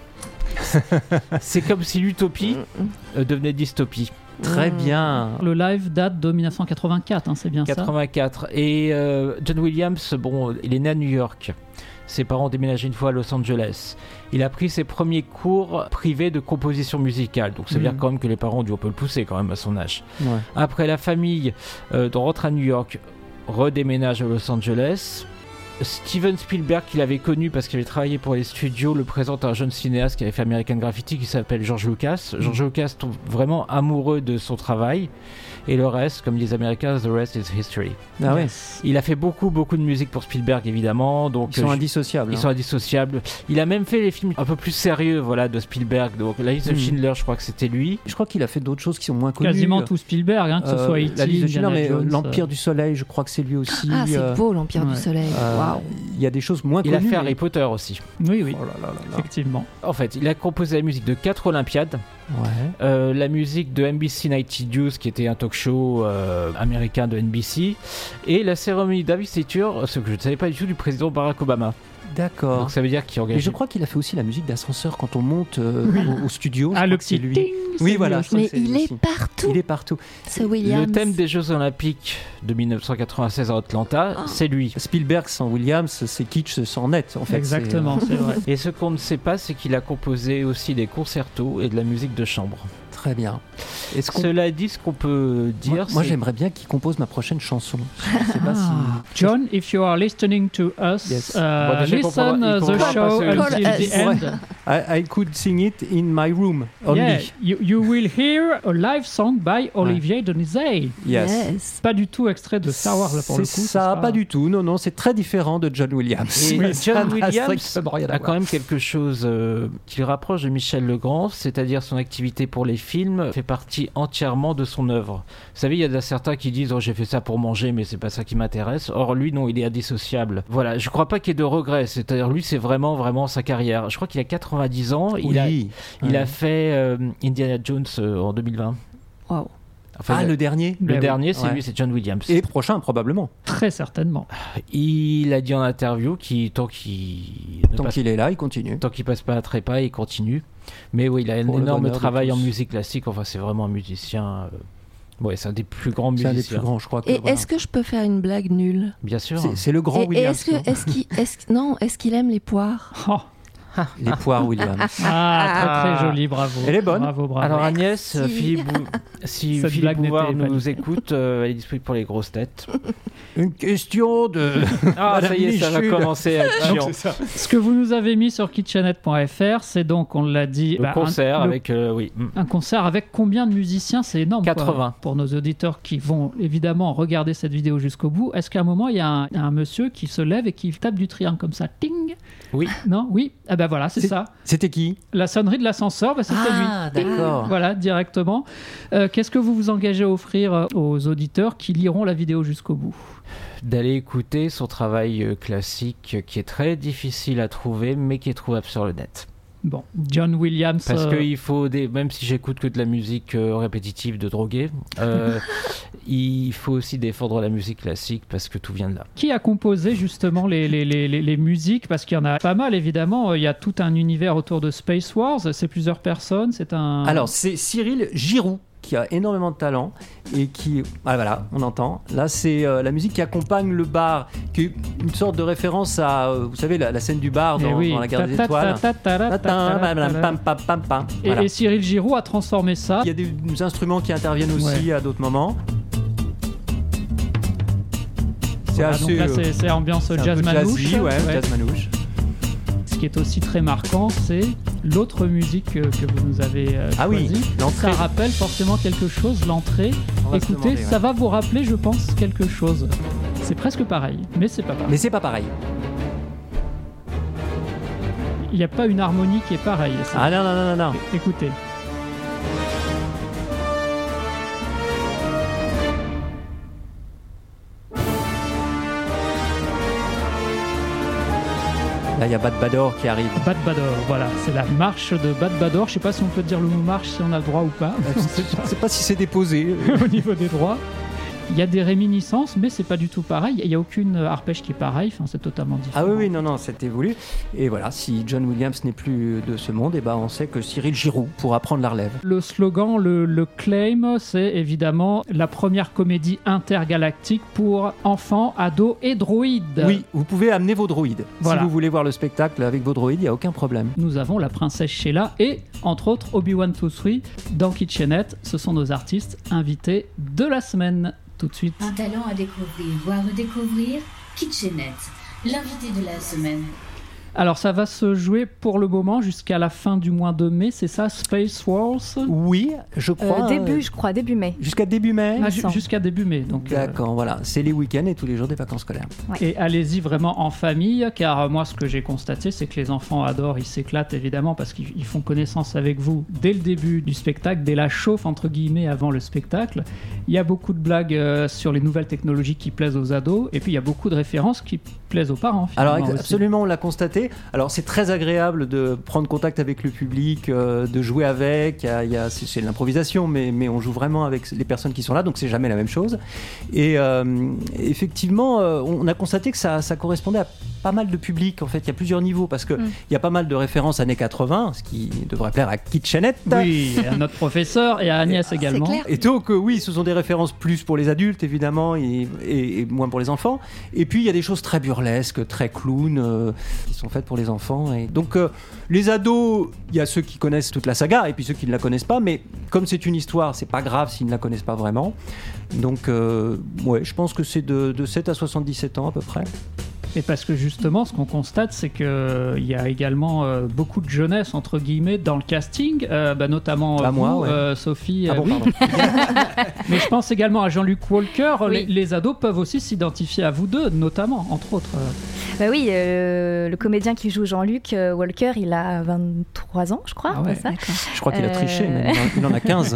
C'est comme si l'utopie devenait dystopie. Très bien. Le live date de 1984, c'est bien 84. Et John Williams, il est né à New York. Ses parents ont déménagé une fois à Los Angeles. Il a pris ses premiers cours privés de composition musicale. Donc ça veut dire quand même que les parents ont dû un peu le pousser quand même à son âge. Ouais. Après, la famille rentre à New York, redéménage à Los Angeles. Steven Spielberg, qu'il avait connu parce qu'il avait travaillé pour les studios, le présente à un jeune cinéaste qui avait fait American Graffiti qui s'appelle George Lucas. George Lucas tombe vraiment amoureux de son travail. Et le reste, comme disent les Américains, the rest is history. Ah ouais. Il a fait beaucoup de musique pour Spielberg, évidemment. Donc, ils sont indissociables. Ils sont indissociables. Il a même fait les films un peu plus sérieux de Spielberg. Donc la liste de Schindler, je crois que c'était lui. Je crois qu'il a fait d'autres choses qui sont moins connues. Quasiment tout Spielberg, que ce soit E.T., la liste de Schindler, mais l'Empire du Soleil, je crois que c'est lui aussi. Ah, c'est beau, l'Empire du Soleil. Waouh. Il y a des choses moins connues. Il a fait Harry Potter aussi. Oui, oh là. Effectivement. En fait, il a composé la musique de 4 Olympiades. Ouais. La musique de NBC Nightly News, qui était un talk show américain de NBC, et la cérémonie d'investiture, ce que je ne savais pas du tout, du président Barack Obama. D'accord. Donc ça veut dire qu'il engage. Et je crois qu'il a fait aussi la musique d'ascenseur quand on monte au studio. Ah, le petit ding. Oui, voilà. Mais il est partout. Il est partout. C'est Williams. Le thème des Jeux Olympiques de 1996 à Atlanta, c'est lui. Spielberg sans Williams, c'est kitsch sans net, en fait. Exactement, c'est vrai. Et ce qu'on ne sait pas, c'est qu'il a composé aussi des concertos et de la musique de chambre. Très bien. Cela dit, ce qu'on peut dire, moi j'aimerais bien qu'il compose ma prochaine chanson. Je sais pas si... John, if you are listening to us, listen the show until the end. I could sing it in my room only. Yeah, you will hear a live song by Olivier Donizeil. Yes. Pas du tout extrait de Star Wars là pour le coup. Ça, pas du tout. Non, c'est très différent de John Williams. Et John Williams a quand même quelque chose qui le rapproche de Michel Legrand, c'est-à-dire son activité pour les films fait partie entièrement de son œuvre. Vous savez, il y a certains qui disent j'ai fait ça pour manger, mais c'est pas ça qui m'intéresse. Or lui, non, il est indissociable. Voilà, je crois pas qu'il y ait de regrets. C'est-à-dire lui, c'est vraiment sa carrière. Je crois qu'il a 90 ans. Il a fait Indiana Jones en 2020. Waouh. Enfin, le dernier. Le dernier, c'est lui, c'est John Williams. Et le prochain, probablement. Très certainement. Il a dit en interview tant qu'il est là, il continue. Tant qu'il passe pas à trépas, il continue. Mais oui, il a un énorme travail en musique classique. Enfin, c'est vraiment un musicien. Ouais, c'est un des plus grands musiciens. C'est un des plus grands, je crois. Et est-ce que je peux faire une blague nulle? Bien sûr. C'est le grand Williams. Est-ce qu'il aime les poires? Les poires Williams. Très joli, bravo. Elle est bonne. Bravo. Alors Agnès, si Cette Philippe blague Bouvard n'était pas nous écoute, elle est disponible pour les grosses têtes. Une question de... Ça y est, ça va commencer à être chiant. Ce que vous nous avez mis sur kitchenette.fr, c'est donc, on l'a dit... Le concert avec... Un concert avec combien de musiciens? C'est énorme. 80. Pour nos auditeurs qui vont évidemment regarder cette vidéo jusqu'au bout, est-ce qu'à un moment, il y a un monsieur qui se lève et qui tape du triangle comme ça? Ting. Oui. Non? Oui. Ah ben voilà, c'est ça. C'était qui? La sonnerie de l'ascenseur, c'était lui. Ah, d'accord. Voilà, directement. Qu'est-ce que vous vous engagez à offrir aux auditeurs qui liront la vidéo jusqu'au bout? D'aller écouter son travail classique qui est très difficile à trouver, mais qui est trouvable sur le net. Bon, John Williams... Parce qu'il faut, même si j'écoute que de la musique répétitive de drogués, il faut aussi défendre la musique classique parce que tout vient de là. Qui a composé justement les musiques? Parce qu'il y en a pas mal, évidemment. Il y a tout un univers autour de Space Wars. C'est plusieurs personnes. Alors, c'est Cyril Giroux qui a énormément de talent et qui... Ah, voilà, on entend. Là, c'est la musique qui accompagne le bar, qui est une sorte de référence à, vous savez, la scène du bar dans La Guerre des Étoiles. Et Cyril Giroux a transformé ça. Il y a des instruments qui interviennent aussi à d'autres moments. C'est Voilà, assez... donc là, c'est ambiance jazz manouche. Jazzy, jazz manouche. Ce qui est aussi très marquant, c'est l'autre musique que vous nous avez choisie. Ça rappelle forcément quelque chose, l'entrée. Écoutez, ça va vous rappeler, je pense, quelque chose. C'est presque pareil, mais c'est pas pareil. Il n'y a pas une harmonie qui est pareille. Ah non. Écoutez. Là, il y a Bad Bador qui arrive. Bad Bador, voilà. C'est la marche de Bad Bador. Je ne sais pas si on peut dire le mot marche, si on a le droit ou pas. Je ne sais pas si c'est déposé. Au niveau des droits. Il y a des réminiscences, mais c'est pas du tout pareil. Il n'y a aucune arpège qui est pareille. Enfin, c'est totalement différent. Ah oui, non, c'est évolué. Et voilà, si John Williams n'est plus de ce monde, on sait que Cyril Giroux pourra prendre la relève. Le slogan, le claim, c'est évidemment la première comédie intergalactique pour enfants, ados et droïdes. Oui, vous pouvez amener vos droïdes. Voilà. Si vous voulez voir le spectacle avec vos droïdes, il n'y a aucun problème. Nous avons la princesse Sheila et, entre autres, Obi-Wan Kenobi dans Kitchenette. Ce sont nos artistes invités de la semaine. Tout de suite. Un talent à découvrir, voire redécouvrir, Kitchenette, l'invité de la semaine. Alors ça va se jouer pour le moment jusqu'à la fin du mois de mai, c'est ça, Space Wars? Oui, je crois. Début mai. Jusqu'à début mai. Jusqu'à début mai. Donc, d'accord, voilà. C'est les week-ends et tous les jours des vacances scolaires. Ouais. Et allez-y vraiment en famille, car moi ce que j'ai constaté, c'est que les enfants adorent, ils s'éclatent évidemment parce qu'ils font connaissance avec vous dès le début du spectacle, dès la chauffe entre guillemets avant le spectacle. Il y a beaucoup de blagues sur les nouvelles technologies qui plaisent aux ados, et puis il y a beaucoup de références qui plaisent aux parents. Alors absolument, on l'a constaté. Alors c'est très agréable de prendre contact avec le public, de jouer avec. C'est de l'improvisation, mais on joue vraiment avec les personnes qui sont là, donc c'est jamais la même chose. Et effectivement, on a constaté que ça correspondait à pas mal de public. En fait, il y a plusieurs niveaux parce que il y a pas mal de références années 80, ce qui devrait plaire à Kitchenette. Oui, et à notre professeur et à Agnès également. Et donc oui, ce sont des références plus pour les adultes évidemment et moins pour les enfants. Et puis il y a des choses très burlesques, très clown qui sont faites pour les enfants. Et donc les ados, il y a ceux qui connaissent toute la saga et puis ceux qui ne la connaissent pas. Mais comme c'est une histoire, c'est pas grave s'ils ne la connaissent pas vraiment. Donc ouais, je pense que c'est de 7 à 77 ans à peu près. Et parce que justement, ce qu'on constate, c'est qu'il y a également beaucoup de jeunesse, entre guillemets, dans le casting, notamment vous, Sophie. Ah bon, oui. Mais je pense également à Jean-Luc Walker. Oui. Les ados peuvent aussi s'identifier à vous deux, notamment, entre autres. Oui, le comédien qui joue Jean-Luc Walker, il a 23 ans, je crois. Ah ouais, ça. Je crois qu'il a triché, mais il en a 15.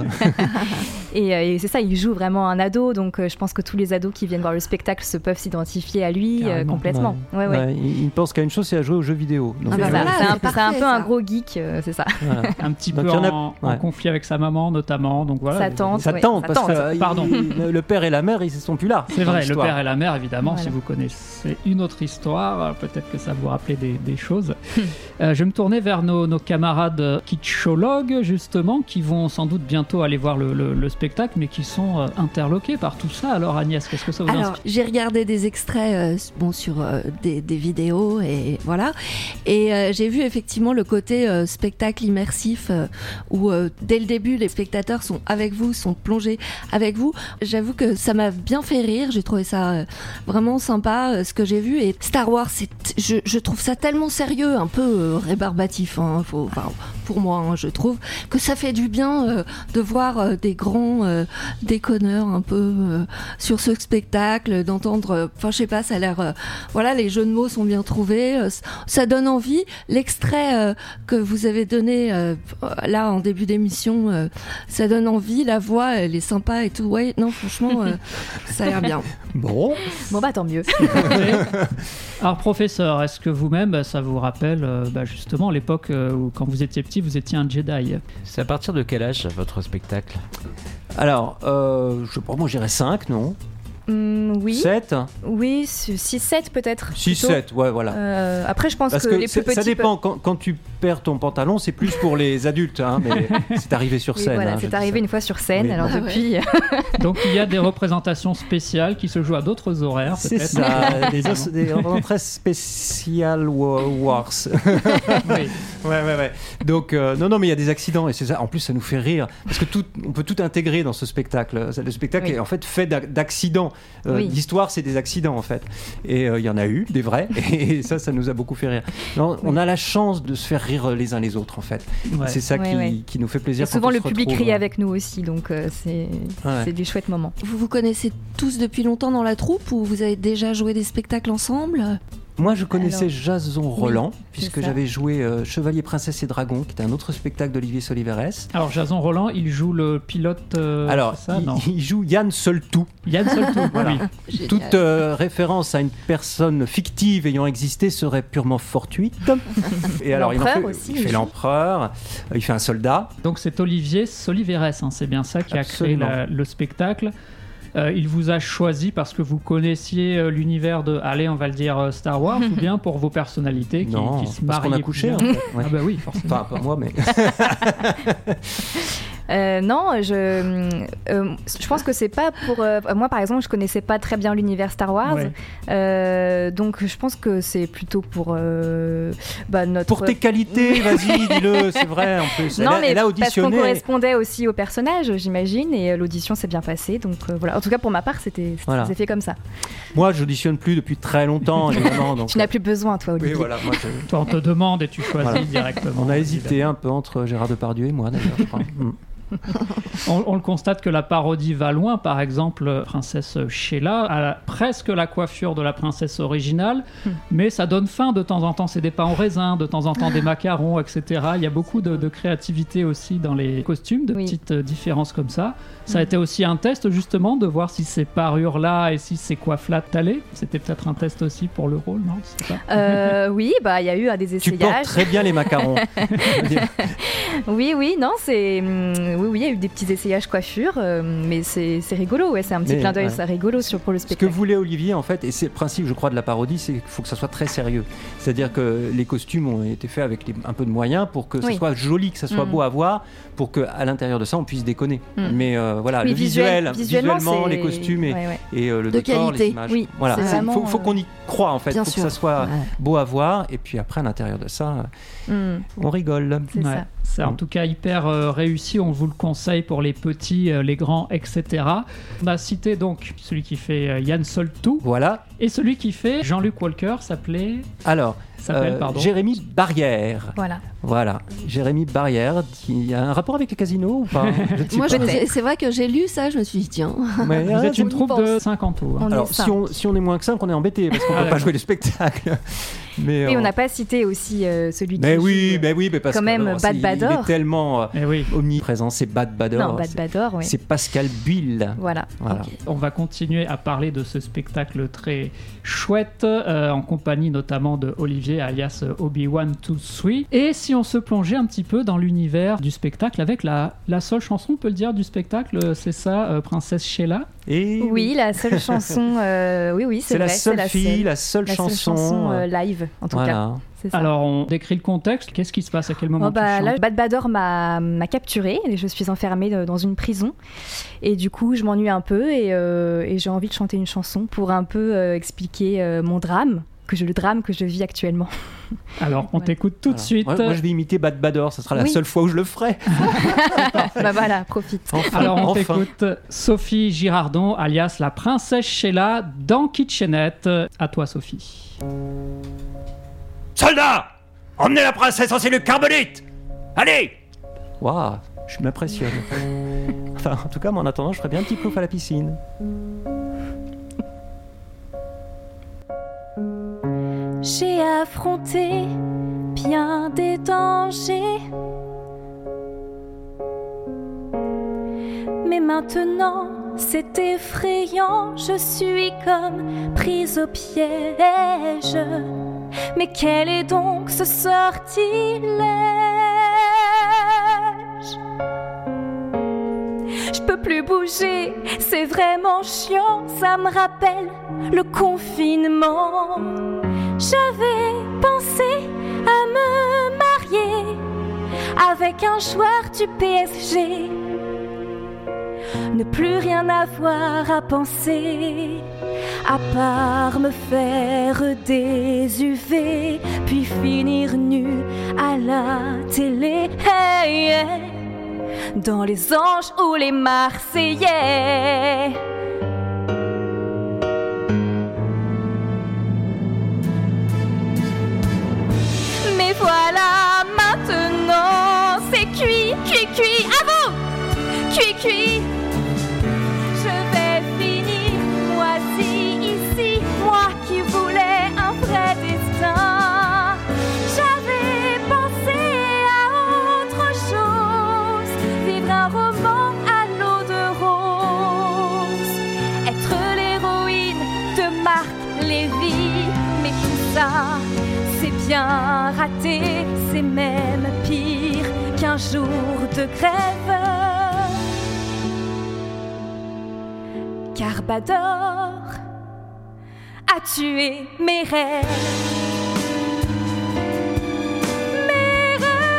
Et c'est ça, il joue vraiment un ado, donc je pense que tous les ados qui viennent voir le spectacle peuvent s'identifier à lui complètement. Ouais. Il pense qu'à une chose, c'est à jouer aux jeux vidéo. Donc, c'est un peu un gros geek, c'est ça. Voilà. Un petit peu en conflit avec sa maman, notamment. Donc voilà. Sa tante, parce que le père et la mère, ils ne sont plus là. C'est vrai, le père et la mère, évidemment, voilà. Si vous connaissez une autre histoire, peut-être que ça vous rappelait des choses. Je vais me tourner vers nos camarades kitschologues, justement, qui vont sans doute bientôt aller voir le spectacle spectacle, mais qui sont interloqués par tout ça. Alors Agnès, qu'est-ce que ça vous inspire? Alors, j'ai regardé des extraits sur des vidéos et voilà. Et j'ai vu effectivement le côté spectacle immersif où dès le début, les spectateurs sont avec vous, sont plongés avec vous. J'avoue que ça m'a bien fait rire. J'ai trouvé ça vraiment sympa, ce que j'ai vu. Et Star Wars, je trouve ça tellement sérieux, un peu rébarbatif. Pour moi, je trouve que ça fait du bien de voir des grands déconneurs un peu sur ce spectacle, d'entendre, je sais pas, ça a l'air, les jeux de mots sont bien trouvés, ça donne envie. L'extrait que vous avez donné là en début d'émission, ça donne envie, la voix elle est sympa et tout. Ouais, non, franchement, ça a l'air bien. Bon bah tant mieux. Alors professeur, est-ce que vous-même, ça vous rappelle justement l'époque où quand vous étiez petit, vous étiez un Jedi? C'est à partir de quel âge votre spectacle? Alors, je sais pas, moi j'irais 5, non? Oui. 7? Oui, 6-7 peut-être. 6-7, ouais, voilà. Après, je pense Parce que les plus petits... Ça dépend, quand tu perds ton pantalon, c'est plus pour les adultes, hein, mais c'est arrivé sur scène. Voilà, c'est arrivé une fois sur scène, alors depuis... Donc il y a des représentations spéciales qui se jouent à d'autres horaires, c'est peut-être. ça, des représentations spéciales wars. Oui. Ouais. Donc, non, mais il y a des accidents, et c'est ça, en plus ça nous fait rire, parce que on peut tout intégrer dans ce spectacle. Le spectacle est en fait fait d'accidents. L'histoire, c'est des accidents en fait, et il y en a eu des vrais, et ça nous a beaucoup fait rire. Non, on a la chance de se faire rire les uns les autres en fait. C'est ça qui nous fait plaisir. Et souvent le public rit avec nous aussi, donc c'est des chouettes moments. Vous vous connaissez tous depuis longtemps dans la troupe, ou vous avez déjà joué des spectacles ensemble? Moi, je connaissais Jason Roland, puisque j'avais joué Chevalier, Princesse et Dragon, qui était un autre spectacle d'Olivier Soliveres. Alors, Jason Roland, il joue le pilote. Alors, ça, il joue Yann Soltou. Yann Soltou, voilà. Toute référence à une personne fictive ayant existé serait purement fortuite. Et alors, il fait l'empereur, il fait un soldat. Donc, c'est Olivier Soliveres, c'est bien ça qui a créé le spectacle. Il vous a choisi parce que vous connaissiez l'univers de, on va le dire, Star Wars, ou bien pour vos personnalités qui se mariaient. Parce qu'on a couché, en fait. Ouais. Ah bah oui, forcément. Enfin, pas moi, mais... Non, je pense que c'est pas pour... moi, par exemple, je connaissais pas très bien l'univers Star Wars. Ouais. Donc, je pense que c'est plutôt pour notre... Pour tes qualités, vas-y, dis-le, c'est vrai, en plus. Non, mais elle a auditionné. Parce qu'on correspondait aussi au personnage, j'imagine, et l'audition s'est bien passée. Donc, voilà. En tout cas, pour ma part, c'était fait comme ça. Moi, j'auditionne plus depuis très longtemps, évidemment. Donc, tu n'as plus besoin, toi, Olivier. Oui, voilà. Moi, toi, on te demande et tu choisis directement. On a hésité un peu entre Gérard Depardieu et moi, d'ailleurs, je crois. On le constate que la parodie va loin. Par exemple, Princesse Sheila a presque la coiffure de la princesse originale, mais ça donne faim de temps en temps. C'est des pains au raisin, de temps en temps des macarons, etc. Il y a beaucoup de créativité aussi dans les costumes, de petites différences comme ça. Ça a été aussi un test justement de voir si ces parures-là et si ces coiffes-là t'allaient. C'était peut-être un test aussi pour le rôle, non? Oui, il y a eu des essayages. Tu portes très bien les macarons. Oui, non, c'est... Oui, il y a eu des petits essayages coiffure, mais c'est rigolo, c'est un petit clin d'œil, c'est rigolo pour le spectacle. Ce que voulait Olivier, en fait, et c'est le principe, je crois, de la parodie, c'est qu'il faut que ça soit très sérieux. C'est-à-dire que les costumes ont été faits avec un peu de moyens pour que ça soit joli, que ça soit beau à voir, pour qu'à l'intérieur de ça, on puisse déconner. Mais voilà, le visuellement, les costumes et le décor, les images. Oui, voilà, il faut qu'on y croit, en fait. Il faut que ça soit beau à voir, et puis après, à l'intérieur de ça, on rigole. C'est ça. C'est en tout cas hyper réussi, on vous le conseille pour les petits, les grands, etc. On a cité donc celui qui fait Yann Soltou. Voilà. Et celui qui fait Jean-Luc Walker s'appelait Jérémy Barrière. Voilà, Jérémy Barrière, qui a un rapport avec les casinos ou pas? Moi, c'est vrai que j'ai lu ça, je me suis dit, tiens. Vous êtes une troupe de 50 ans. Alors, si on est moins que 5, on est embêté, parce qu'on ne peut pas jouer le spectacle. Et on n'a pas cité aussi celui qui mais parce quand même Bad Bador. Il est tellement omniprésent, c'est Bad Bador. Non, Bad Bador, oui. C'est Pascal Buil. Voilà. Okay. On va continuer à parler de ce spectacle très chouette, en compagnie notamment de Olivier Olivier alias Obi-Wan 2-3. Et si on se plongeait un petit peu dans l'univers du spectacle avec la seule chanson, on peut le dire, du spectacle, c'est ça, Princesse Sheila. Et oui, la seule chanson, oui, c'est vrai. La seule chanson live, en tout cas. Alors, on décrit le contexte. Qu'est-ce qui se passe? À quel moment tu chantes? Là, Bad Bador m'a capturée et je suis enfermée dans une prison. Et du coup, je m'ennuie un peu et j'ai envie de chanter une chanson pour un peu expliquer mon drame, le drame que je vis actuellement. Alors, on t'écoute tout de suite. Moi, je vais imiter Bad Bador, ça sera la seule fois où je le ferai. Voilà, profite. Alors, on t'écoute Sophie Girardon, alias la Princesse Sheila, dans Kitchenette. À toi, Sophie. Soldats, emmenez la princesse en cellule carbonite. Allez. Waouh, je m'impressionne. Enfin, en tout cas, moi, en attendant, je ferai bien un petit plouf à la piscine. J'ai affronté bien des dangers, mais maintenant c'est effrayant, je suis comme prise au piège. Mais quel est donc ce sortilège? Je peux plus bouger, c'est vraiment chiant, ça me rappelle le confinement. J'avais pensé à me marier avec un joueur du PSG. Ne plus rien avoir à penser, à part me faire des UV, puis finir nu à la télé. Hey, hey, dans Les Anges ou Les Marseillais. Mais voilà, maintenant c'est cuit, cuit, cuit, à vous! Cuit, cuit. Je vais finir moisi ici, moi qui voulais un vrai destin. J'avais pensé à autre chose, vivre un roman à l'eau de rose, être l'héroïne de Marc Lévy. Mais tout ça, c'est bien raté, c'est même pire qu'un jour de grève. Car Bador a tué mes rêves. Mes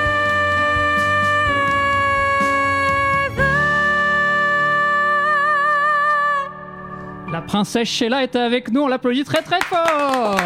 rêves. La princesse Sheila était avec nous, on l'applaudit très très fort.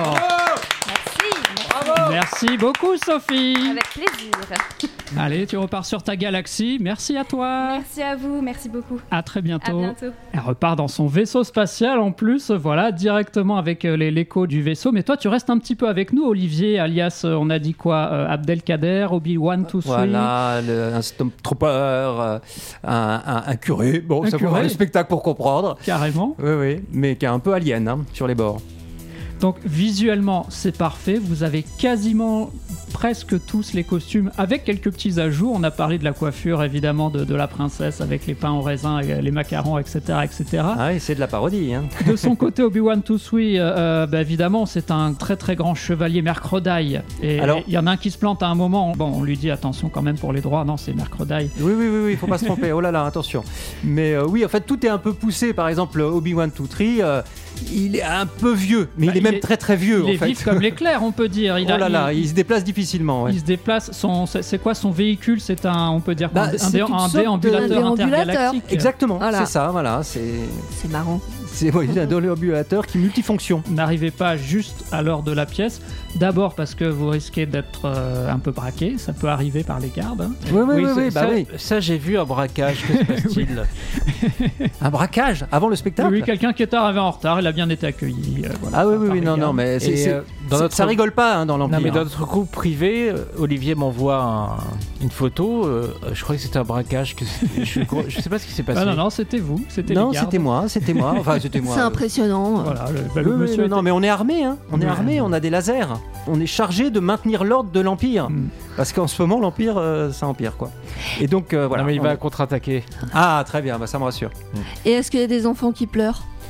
Merci beaucoup, Sophie. Avec plaisir. Allez, tu repars sur ta galaxie. Merci à toi. Merci à vous, merci beaucoup. À très bientôt. À bientôt. Elle repart dans son vaisseau spatial en plus, voilà, directement avec l'écho du vaisseau. Mais toi, tu restes un petit peu avec nous, Olivier, alias, on a dit quoi, Abdelkader, Obi-Wan 2-3. Voilà, un Stormtrooper, un curé. Bon, ça faut voir le spectacle pour comprendre. Carrément. Oui, mais qui est un peu alien hein, sur les bords. Donc visuellement c'est parfait, vous avez quasiment presque tous les costumes avec quelques petits ajouts. On a parlé de la coiffure évidemment de la princesse avec les pains au raisin, les macarons, etc. Ah, et c'est de la parodie. Hein. De son côté, Obi-Wan 2-3, évidemment c'est un très très grand chevalier Mercredai. Et il y en a un qui se plante à un moment, bon on lui dit attention quand même pour les droits, non c'est Mercredai. Oui, faut pas se tromper, oh là là, attention. Mais oui, en fait tout est un peu poussé, par exemple Obi-Wan 2-3, il est un peu vieux, mais il est même très très vieux. Il est vif comme l'éclair, on peut dire. Il se déplace difficilement. Ouais. Il se déplace. C'est quoi son véhicule? C'est on peut dire un déambulateur intergalactique. Exactement. Voilà. C'est ça. Voilà. C'est marrant. C'est un déambulateur qui multifonction. N'arrivez pas juste à l'heure de la pièce. D'abord parce que vous risquez d'être un peu braqué. Ça peut arriver par les gardes. Hein. Oui. Ça, j'ai vu un braquage. Que se passe-t-il? Un braquage avant le spectacle? Oui, quelqu'un qui est arrivé en retard. Il a bien été accueilli. Voilà, non, mais ça rigole pas hein, dans l'Empire. Non, mais dans notre groupe privé, Olivier m'envoie une photo. Je crois que c'était un braquage. Je sais pas ce qui s'est passé. Non, c'était vous. C'était c'était moi. Enfin, c'était moi. C'est impressionnant. Voilà, non, mais on est armé. Hein. On est armé. On a des lasers. On est chargé de maintenir l'ordre de l'Empire. Parce qu'en ce moment, l'Empire, ça empire, quoi. Et donc, voilà. Non, mais il va contre-attaquer. Ah, très bien. Ça me rassure. Et est-ce qu'il y a des enfants qui pleurent?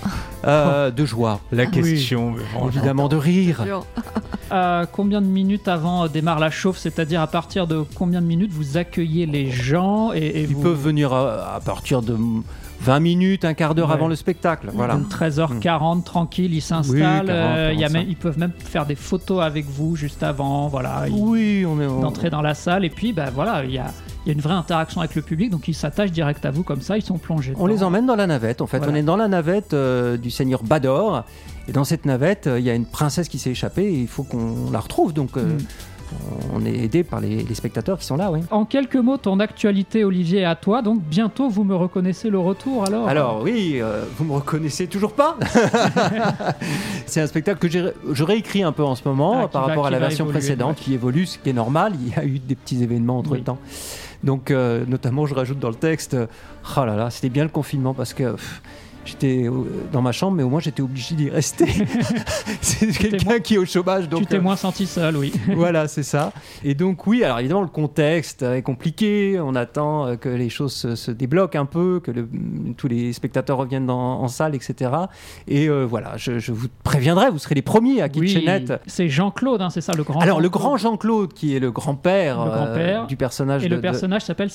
De joie. La question, évidemment, de rire. Combien de minutes avant démarre la chauffe, c'est-à-dire à partir de combien de minutes vous accueillez les gens et Ils peuvent venir à partir de 20 minutes, un quart d'heure avant le spectacle. Voilà. 13h40, tranquille, ils s'installent. Oui, 40, ils peuvent même faire des photos avec vous juste avant. Voilà, d'entrer dans la salle. Et puis, voilà, il y a une vraie interaction avec le public, donc ils s'attachent direct à vous comme ça, ils sont plongés dedans. On les emmène dans la navette, en fait. Voilà. On est dans la navette du seigneur Bador. Et dans cette navette, il y a une princesse qui s'est échappée et il faut qu'on la retrouve. Donc, on est aidé par les spectateurs qui sont là, oui. En quelques mots, ton actualité, Olivier, à toi. Donc, bientôt, vous me reconnaissez le retour, alors ? Alors, oui, vous me reconnaissez toujours pas. C'est un spectacle que je réécris un peu en ce moment par rapport à la version précédente, qui évolue, ce qui est normal. Il y a eu des petits événements entre-temps. Donc, notamment, je rajoute dans le texte, oh là là, c'était bien le confinement parce que... J'étais dans ma chambre, mais au moins j'étais obligé d'y rester. C'est quelqu'un qui est au chômage. Donc, tu t'es moins senti seul, oui. Voilà, c'est ça. Et donc oui, alors évidemment le contexte est compliqué. On attend que les choses se débloquent un peu, que tous les spectateurs reviennent en salle, etc. Et voilà, je vous préviendrai, vous serez les premiers à Kitchenette. C'est Jean-Claude, hein, c'est ça, le grand. Alors Jean-Claude. Le grand Jean-Claude, qui est le grand-père du personnage. Et le personnage s'appelle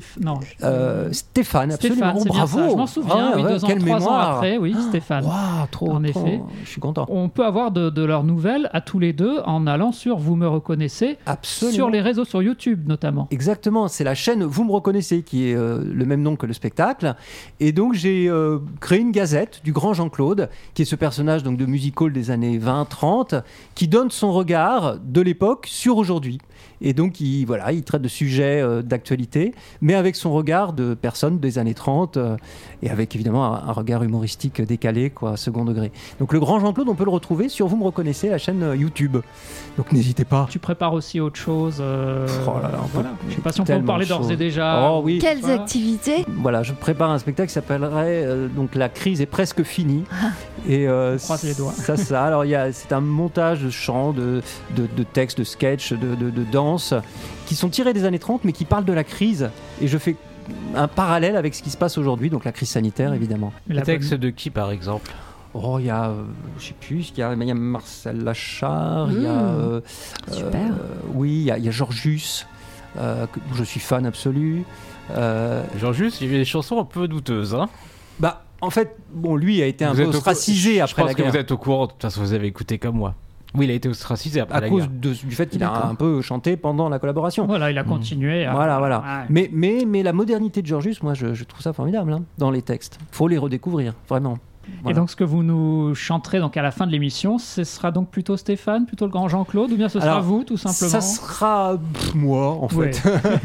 Stéphane, absolument. Stéphane, bravo. Ça. Je m'en souviens, 3 ans après, Stéphane. Trop, en effet. Je suis content. On peut avoir de leurs nouvelles à tous les deux en allant sur Vous me reconnaissez, sur les réseaux, sur YouTube notamment. Exactement, c'est la chaîne Vous me reconnaissez qui est le même nom que le spectacle. Et donc j'ai créé une gazette du grand Jean-Claude, qui est ce personnage donc, de musical des années 20-30, qui donne son regard de l'époque sur aujourd'hui. Et donc, il traite de sujets d'actualité, mais avec son regard de personne des années 30, et avec évidemment un regard humoristique décalé, second degré. Donc, le grand Jean-Claude, on peut le retrouver sur Vous me reconnaissez, la chaîne YouTube. Donc, n'hésitez pas. Tu prépares aussi autre chose voilà. Je ne sais pas si on peut en parler d'ores et déjà. Oh, oui. Quelles activités ? Voilà, je prépare un spectacle qui s'appellerait donc La crise est presque finie. Et croise les doigts. Ça. Alors, c'est un montage de chants, de textes, de sketchs, de danse, qui sont tirés des années 30, mais qui parlent de la crise. Et je fais un parallèle avec ce qui se passe aujourd'hui, donc la crise sanitaire, évidemment. Le texte de qui, par exemple ? Oh, il y a, je sais plus, il y a Marcel Lachard, il y a... Super. Oui, il y a Georgius, où je suis fan absolu. Georgius, il y avait des chansons un peu douteuses, hein ? En fait, lui a été un peu ostracisé après la guerre. Je pense que vous êtes au courant, de toute façon vous avez écouté comme moi. Oui, il a été ostracisé après la guerre. À cause du fait qu'il a un peu chanté pendant la collaboration. Voilà, il a continué. Voilà. Ouais. Mais la modernité de Georgius, moi je trouve ça formidable dans les textes. Il faut les redécouvrir, vraiment. Voilà. Et donc ce que vous nous chanterez donc à la fin de l'émission, ce sera donc plutôt Stéphane, plutôt le grand Jean-Claude, ou bien ce sera vous tout simplement ? Ça sera moi en fait.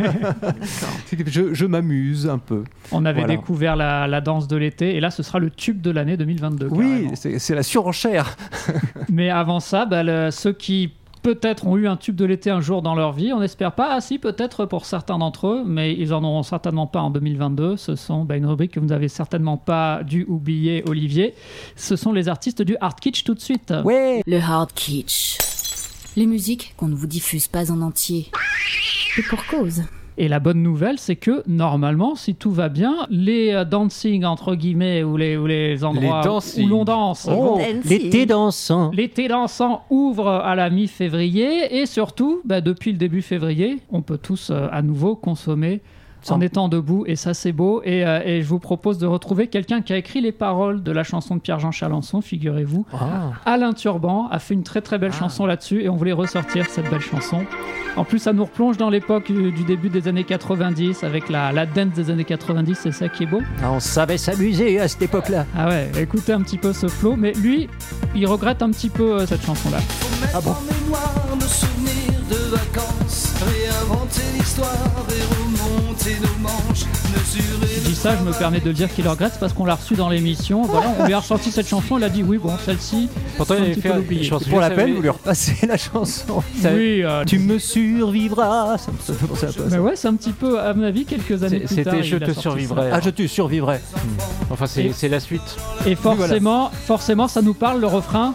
je m'amuse un peu. On avait découvert la danse de l'été et là ce sera le tube de l'année 2022. Oui, c'est la surenchère. Mais avant ça, ceux qui peut-être ont eu un tube de l'été un jour dans leur vie, on n'espère pas. Ah si, peut-être pour certains d'entre eux, mais ils en auront certainement pas en 2022. Ce sont une rubrique que vous n'avez certainement pas dû oublier, Olivier. Ce sont les artistes du hard kitsch tout de suite. Ouais. Le hard kitsch. Les musiques qu'on ne vous diffuse pas en entier. Et pour cause. Et la bonne nouvelle, c'est que normalement, si tout va bien, les dancing entre guillemets ou les endroits où l'on danse, l'été dansant, ouvre à la mi-février et surtout, depuis le début février, on peut tous à nouveau consommer en étant debout, et ça c'est beau. Et je vous propose de retrouver quelqu'un qui a écrit les paroles de la chanson de Pierre-Jean Chalençon, figurez-vous. Alain Turban a fait une très très belle chanson là-dessus, et on voulait ressortir cette belle chanson. En plus, ça nous replonge dans l'époque du début des années 90, avec la dance des années 90, c'est ça qui est beau. On savait s'amuser à cette époque-là. Ah ouais, écoutez un petit peu ce flow, mais lui, il regrette un petit peu cette chanson-là. Ah bon ? En mémoire nos souvenirs de vacances, réinventer l'histoire et remonter nos manches, mesurer. Je dis ça, je me permets de le dire qu'il regrette, c'est parce qu'on l'a reçu dans l'émission. Voilà, on lui a ressorti cette chanson, il a dit oui, bon, celle-ci. Pourtant, il avait fait une chanson. Pour la peine, vous lui repassez la chanson. Oui, tu me survivras. Mais ouais, c'est un petit peu, à mon avis, quelques années plus tard. C'était Je te survivrai. Ah, Je te survivrai. Enfin, c'est la suite. Et forcément, ça nous parle, le refrain.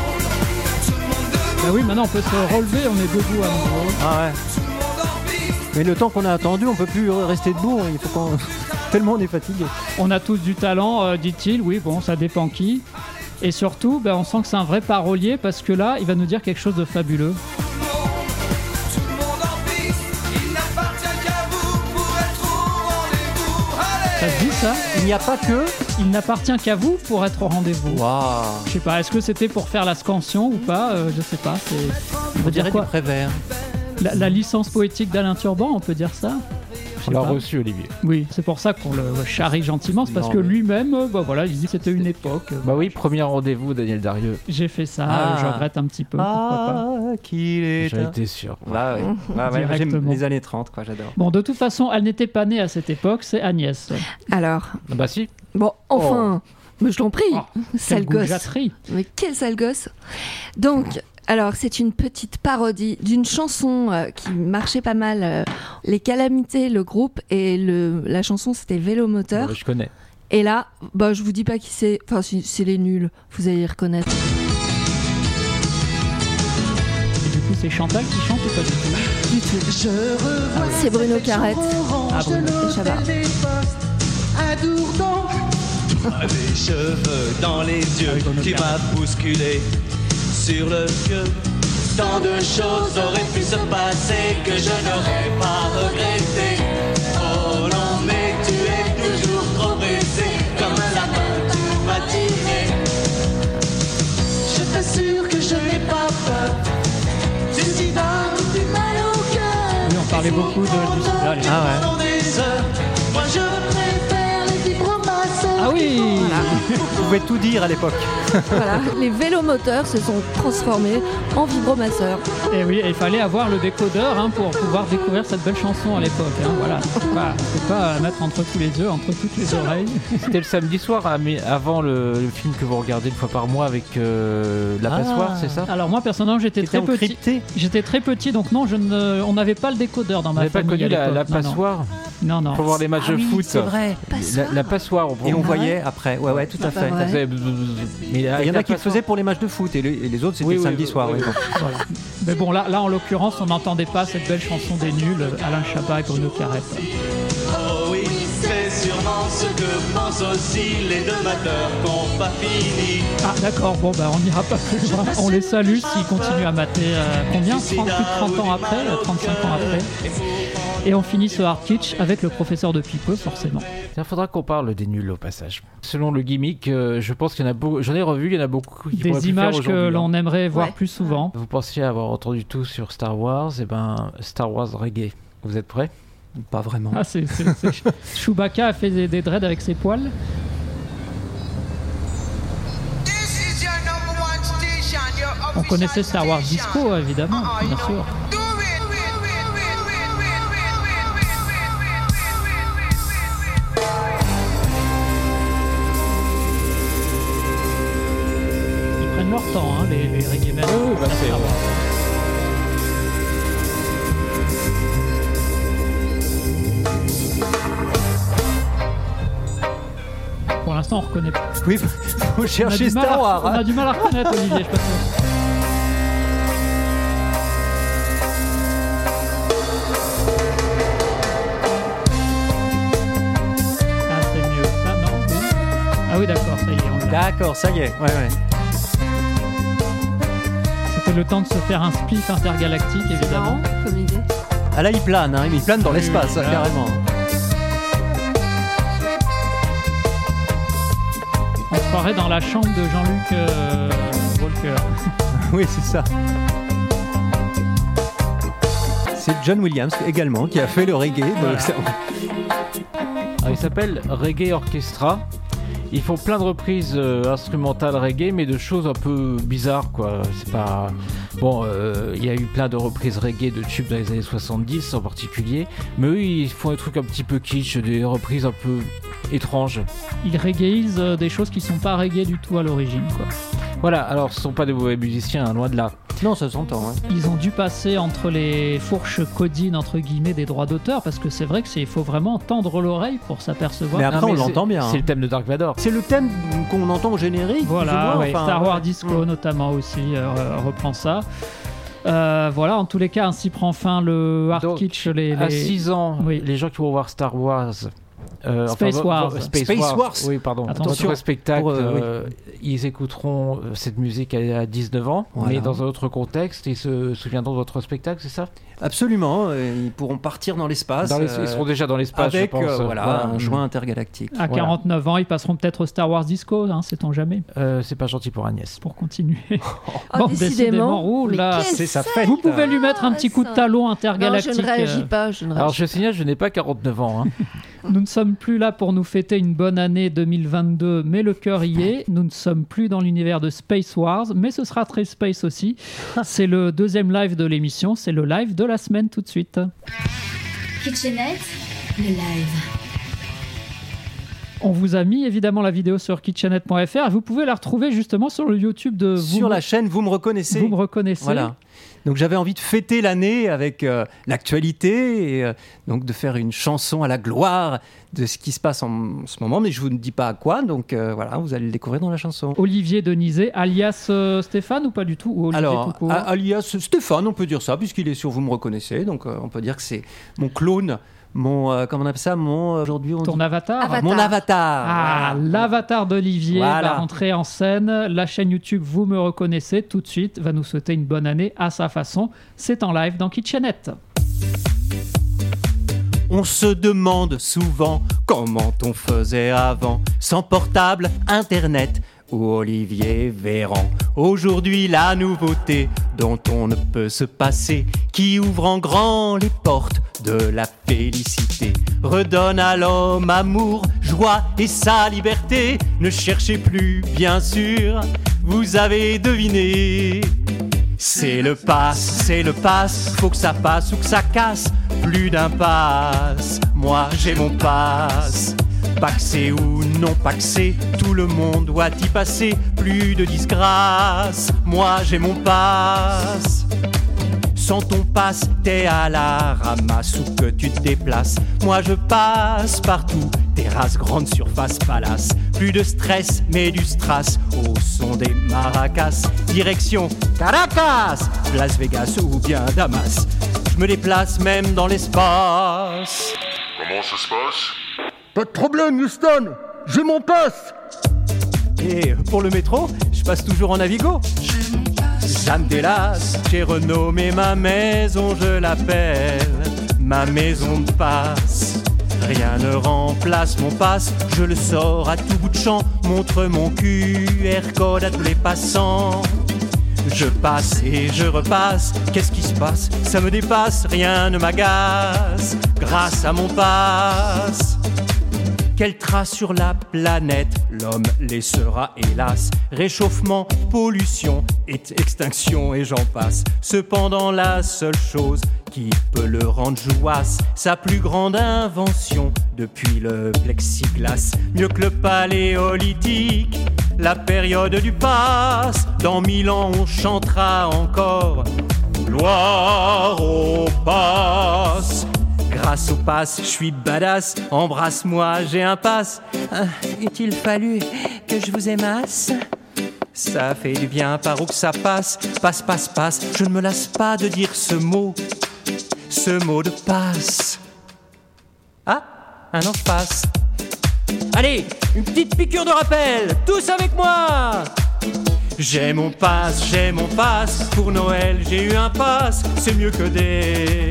Ah oui, maintenant on peut se relever, on est debout à nouveau. Ah ouais. Mais le temps qu'on a attendu, on peut plus rester debout. Il faut qu'on... Tellement on est fatigué. On a tous du talent, dit-il. Oui, bon, ça dépend qui. Et surtout, on sent que c'est un vrai parolier parce que là, il va nous dire quelque chose de fabuleux. Ça se dit ça ? Il n'y a pas que... Il n'appartient qu'à vous pour être au rendez-vous. Waouh. Je sais pas, est-ce que c'était pour faire la scansion ou pas ? Je sais pas. On peut dire quoi ? Du Prévert. La licence poétique d'Alain Turban, on peut dire ça ? On l'a reçu, Olivier. Oui, c'est pour ça qu'on le charrie gentiment, c'est parce que lui-même, il dit que c'était une époque. Bah oui, premier rendez-vous, Daniel Darieux. J'ai fait ça, je regrette un petit peu. Qu'il est... J'en étais sûr. Bah oui, j'aime les années 30, quoi, j'adore. Bon, de toute façon, elle n'était pas née à cette époque, c'est Agnès. Alors. Bah si. Bon, enfin, mais je t'en prie, sale gosse. Mais quel sale gosse. Donc... Alors, c'est une petite parodie d'une chanson qui marchait pas mal. Les Calamités, le groupe, et la chanson, c'était Vélomoteur. Je connais. Et là, je vous dis pas qui c'est. Enfin, c'est les nuls. Vous allez les reconnaître. Et du coup, c'est Chantal qui chante ou pas du tout ? Du tout. C'est Bruno Carrette. Bruno et Chabat. Des cheveux dans les yeux qui m'a bousculé sur le pieu. Tant de choses auraient pu se passer que je n'aurais pas regretté. Oh non, mais tu es toujours trop pressé, comme un lapin tu m'as tiré. Je t'assure que je n'ai pas peur du sida ou du mal au cœur. Oui, on parlait beaucoup du sida. Moi je préfère les vibromasseurs. Ah oui, Vous pouvez tout dire à l'époque. Voilà, les vélomoteurs se sont transformés en vibromasseurs. Et oui, il fallait avoir le décodeur pour pouvoir découvrir cette belle chanson à l'époque. Voilà, faut pas mettre entre tous les yeux, entre toutes les oreilles. C'était le samedi soir, avant le film que vous regardez une fois par mois avec la passoire, c'est ça ? Alors moi personnellement, j'étais très petit. J'étais très petit, donc non, on n'avait pas le décodeur dans ma famille. Vous n'avez pas connu la passoire ? Non. Pour voir les matchs de foot. C'est vrai. La passoire. Et on voyait après. Ouais, tout à fait. Il y en a qui le faisaient pour les matchs de foot et les autres c'était le samedi soir. Oui. Voilà. Mais bon, là en l'occurrence, on n'entendait pas cette belle chanson des nuls, Alain Chabat et Bruno Carrette. Oh oui, c'est sûrement ce que pensent aussi les deux mateurs qui n'ont pas fini. Ah d'accord, on n'ira pas plus loin. On les salue s'ils continuent à mater combien ? Plus de 30 ans après, 35 ans après. Et on finit ce hard kitsch avec le professeur de Pipeux, forcément. Il faudra qu'on parle des nuls au passage. Selon le gimmick, je pense qu'il y en a beaucoup. J'en ai revu, il y en a beaucoup. Des images que l'on aimerait voir plus souvent. Vous pensiez avoir entendu tout sur Star Wars, Star Wars Reggae. Vous êtes prêts ? Pas vraiment. Ah, c'est Chewbacca a fait des dreads avec ses poils. On connaissait Star Wars Disco, évidemment, bien sûr. Ils prennent leur temps, les reggae men. C'est vrai. Pour l'instant, on reconnaît pas. Oui, faut chercher Star Wars. On a du mal à reconnaître, Olivier, je pense. Ah, c'est mieux, ça, non ? Oui. Ah oui, d'accord, ça y est. D'accord, ça y est, ouais. C'était le temps de se faire un spliff intergalactique, évidemment. Comme idée. Ah là, il plane dans l'espace, carrément. On se croirait dans la chambre de Jean-Luc Walker. Oui, c'est ça. C'est John Williams également qui a fait le reggae. Voilà. Il s'appelle Reggae Orchestra. Ils font plein de reprises instrumentales reggae, mais de choses un peu bizarres, quoi. C'est pas... Bon, il y a eu plein de reprises reggae de tubes dans les années 70 en particulier, mais eux, ils font des trucs un petit peu kitsch, des reprises un peu étranges. Ils reggaisent des choses qui sont pas reggae du tout à l'origine, quoi. Voilà, alors ce sont pas des mauvais musiciens, loin de là. Non, ça s'entend. Hein. Ils ont dû passer entre les fourches codines, entre guillemets, des droits d'auteur, parce que c'est vrai qu'il faut vraiment tendre l'oreille pour s'apercevoir. Mais après, on l'entend bien. C'est le thème de Dark Vador. C'est le thème qu'on entend au générique. Voilà, plus ou moins, Star Wars Disco notamment aussi reprend ça. Voilà, en tous les cas, ainsi prend fin le hard Donc, kitsch. À 6 ans, Oui. les gens qui vont voir Star Wars. Space Wars. Space Wars. Oui, pardon. Attention. Votre spectacle, Pour, ils écouteront cette musique à 19 ans, Voilà. mais dans un autre contexte, ils se souviendront de votre spectacle, c'est ça? Absolument, ils pourront partir dans l'espace. Ils seront déjà dans l'espace, avec, je pense. un joint intergalactique. À 49 ans, ils passeront peut-être au Star Wars Disco, sait-on jamais. C'est pas gentil pour Agnès. Pour continuer. Oh, décidément. Ouh là, c'est sa fête. Vous pouvez lui mettre un petit coup de talon intergalactique. Non, je ne réagis pas. Alors je signale, je n'ai pas 49 ans. Hein. Nous ne sommes plus là pour nous fêter une bonne année 2022, mais le cœur y est. Nous ne sommes plus dans l'univers de Space Wars, mais ce sera très space aussi. C'est le deuxième live de l'émission, c'est le live de la semaine tout de suite. Kitchenette, le live. On vous a mis évidemment la vidéo sur kitchenette.fr. Vous pouvez la retrouver justement sur le YouTube de Sur la chaîne Vous me reconnaissez. Vous me reconnaissez. Voilà. Donc j'avais envie de fêter l'année avec l'actualité et donc de faire une chanson à la gloire de ce qui se passe en ce moment, mais je vous ne dis pas à quoi, donc voilà, vous allez le découvrir dans la chanson. Olivier Denizet, alias Stéphane ou pas du tout, ou Olivier Alors, tout court alias Stéphane, on peut dire ça, puisqu'il est sur Vous me reconnaissez, donc on peut dire que c'est mon clone, mon, comment on appelle ça, aujourd'hui on Ton dit... avatar. Mon avatar. Ah, voilà. l'avatar d'Olivier Voilà. va rentrer en scène. La chaîne YouTube Vous me reconnaissez tout de suite va nous souhaiter une bonne année à sa façon. C'est en live dans Kitchenette. On se demande souvent comment on faisait avant, sans portable, internet ou Olivier Véran. Aujourd'hui, la nouveauté dont on ne peut se passer, qui ouvre en grand les portes de la félicité, redonne à l'homme amour, joie et sa liberté. Ne cherchez plus, bien sûr, vous avez deviné. C'est le pass, faut que ça passe ou que ça casse, plus d'un pass, moi j'ai mon pass. Paxé ou non paxé, tout le monde doit y passer, plus de disgrâce, moi j'ai mon pass. Sans ton passe, t'es à la ramasse ou que tu te déplaces. Moi je passe partout, terrasse, grande surface, palace. Plus de stress, mais du strass au son des maracas. Direction Caracas, Las Vegas ou bien Damas. Je me déplace même dans l'espace. Comment ça se passe? Pas de problème, Houston, j'ai mon passe. Et pour le métro, je passe toujours en Navigo. Ça me délasse, j'ai renommé ma maison, je l'appelle ma maison de passe. Rien ne remplace mon passe, je le sors à tout bout de champ, montre mon QR code à tous les passants. Je passe et je repasse, qu'est-ce qui se passe? Ça me dépasse, rien ne m'agace, grâce à mon passe. Quelle trace sur la planète l'homme laissera hélas? Réchauffement, pollution, extinction et j'en passe. Cependant la seule chose qui peut le rendre jouasse, sa plus grande invention depuis le plexiglas. Mieux que le paléolithique, la période du pass. Dans 1000 ans on chantera encore gloire au pass. Grâce au pass, je suis badass, embrasse-moi, j'ai un pass. Est-il fallu que je vous aimasse? Ça fait du bien par où que ça passe, passe, passe, passe. Je ne me lasse pas de dire ce mot de passe. Ah non, je passe. Allez, une petite piqûre de rappel, tous avec moi. J'ai mon pass, pour Noël j'ai eu un pass, c'est mieux que des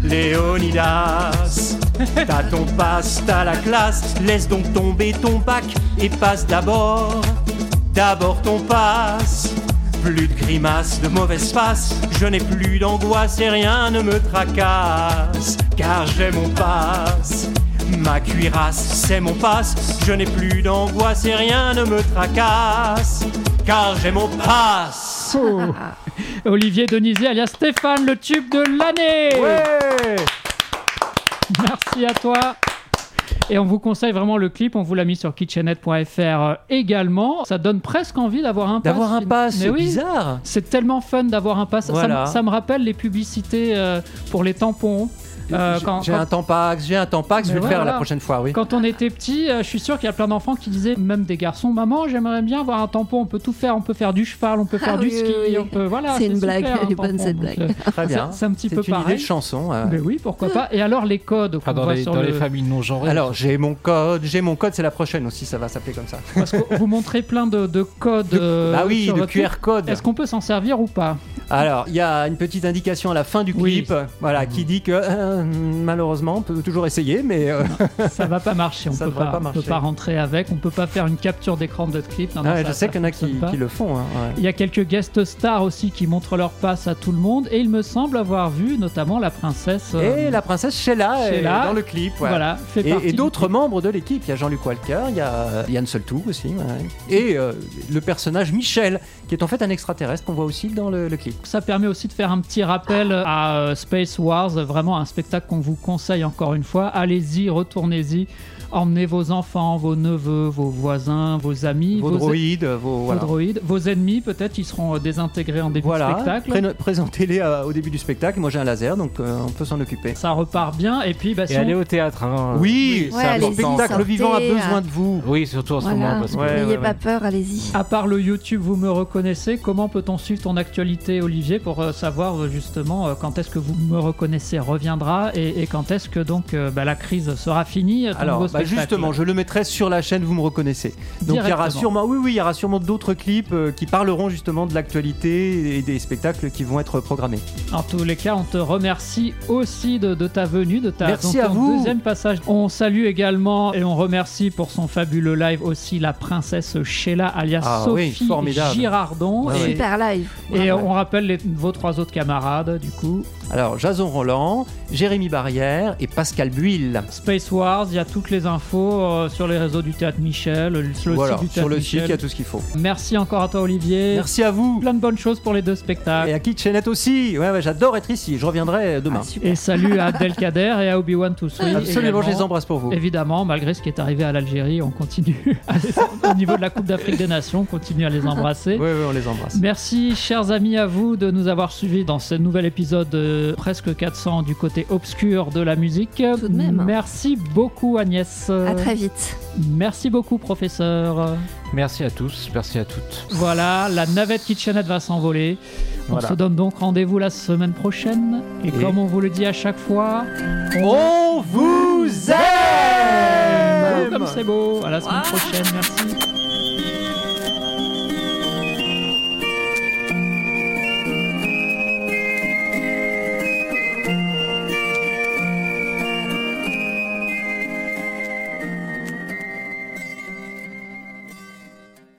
Léonidas. T'as ton pass, t'as la classe, laisse donc tomber ton bac et passe d'abord ton pass. Plus de grimaces, de mauvaises faces, je n'ai plus d'angoisse et rien ne me tracasse, car j'ai mon pass. Ma cuirasse, c'est mon pass, je n'ai plus d'angoisse et rien ne me tracasse, car j'ai mon pass. Oh. Olivier Denizet alias Stéphane, le tube de l'année. Ouais. Merci à toi. Et on vous conseille vraiment le clip, on vous l'a mis sur kitchenette.fr également. Ça donne presque envie d'avoir un pass. D'avoir un pass, c'est bizarre. C'est tellement fun d'avoir un pass. Voilà. Ça me rappelle les publicités pour les tampons. J'ai un Tampax, je vais le faire la prochaine fois, oui. Quand on était petit, je suis sûr qu'il y a plein d'enfants qui disaient, même des garçons, maman, j'aimerais bien avoir un tampon, on peut tout faire, on peut faire du cheval, on peut faire du ski, on peut, voilà. C'est une blague, super, elle est bonne cette blague. Très bien. C'est un petit peu pareil. C'est une idée de chanson. Mais oui, pourquoi pas. Et alors les codes dans les familles non genrées. Alors j'ai mon code, c'est la prochaine aussi, ça va s'appeler comme ça. Parce que vous montrez plein de codes. De QR codes. Est-ce qu'on peut s'en servir ou pas? Alors, il y a une petite indication à la fin du clip, qui dit que malheureusement, on peut toujours essayer, mais ça va pas marcher. On peut pas rentrer avec, on peut pas faire une capture d'écran de notre clip. Je sais qu'il y en a qui le font. Il y a quelques guest stars aussi qui montrent leur passe à tout le monde, et il me semble avoir vu notamment la princesse. Et la princesse Sheila dans le clip. Voilà, et d'autres membres de l'équipe. Il y a Jean-Luc Walker, il y a Yann Soltou aussi, et le personnage Michel, qui est en fait un extraterrestre qu'on voit aussi dans le clip. Ça permet aussi de faire un petit rappel à Space Wars, vraiment un spectacle qu'on vous conseille encore une fois. Allez-y, retournez-y. Emmenez vos enfants, vos neveux, vos voisins, vos amis, vos droïdes, vos ennemis, peut-être ils seront désintégrés en début de spectacle. Présentez-les au début du spectacle. Moi j'ai un laser, donc on peut s'en occuper. Ça repart bien, et puis allez au théâtre. Oui, le spectacle vivant a besoin de vous. Oui, surtout en ce moment. N'ayez pas peur, allez-y. À part le YouTube, vous me reconnaissez. Comment peut-on suivre ton actualité, Olivier, pour savoir justement quand est-ce que vous me reconnaissez reviendra et quand est-ce que donc la crise sera finie? Alors, justement, je le mettrai sur la chaîne, vous me reconnaissez. Donc il y aura sûrement d'autres clips qui parleront justement de l'actualité et des spectacles qui vont être programmés. En tous les cas, on te remercie aussi de ta venue, de ton deuxième passage. On salue également et on remercie pour son fabuleux live aussi la princesse Sheila alias Sophie Girardon. Super live. Et on rappelle vos 3 autres camarades du coup. Alors Jason Roland, Jérémy Barrière et Pascal Buil. Space Wars, il y a toutes les infos sur les réseaux du Théâtre Michel, sur le site, il y a tout ce qu'il faut. Merci encore à toi Olivier. Merci à vous. Plein de bonnes choses pour les 2 spectacles. Et à Kitchenette aussi. Ouais, j'adore être ici. Je reviendrai demain. Et salut à Abdelkader et à Obi-Wan Toussoui. Absolument, je les embrasse pour vous. Évidemment, malgré ce qui est arrivé à l'Algérie, on continue au niveau de la Coupe d'Afrique des Nations, on continue à les embrasser. Oui, on les embrasse. Merci, chers amis, à vous de nous avoir suivis dans ce nouvel épisode presque 400 du côté obscur de la musique. Tout de même. Merci beaucoup, Agnès. À très vite. Merci beaucoup, professeur. Merci à tous, merci à toutes. Voilà, la navette Kitchenette va s'envoler. On se donne donc rendez-vous la semaine prochaine. Et comme on vous le dit à chaque fois, on vous aime. Comme c'est beau. À la semaine prochaine, merci.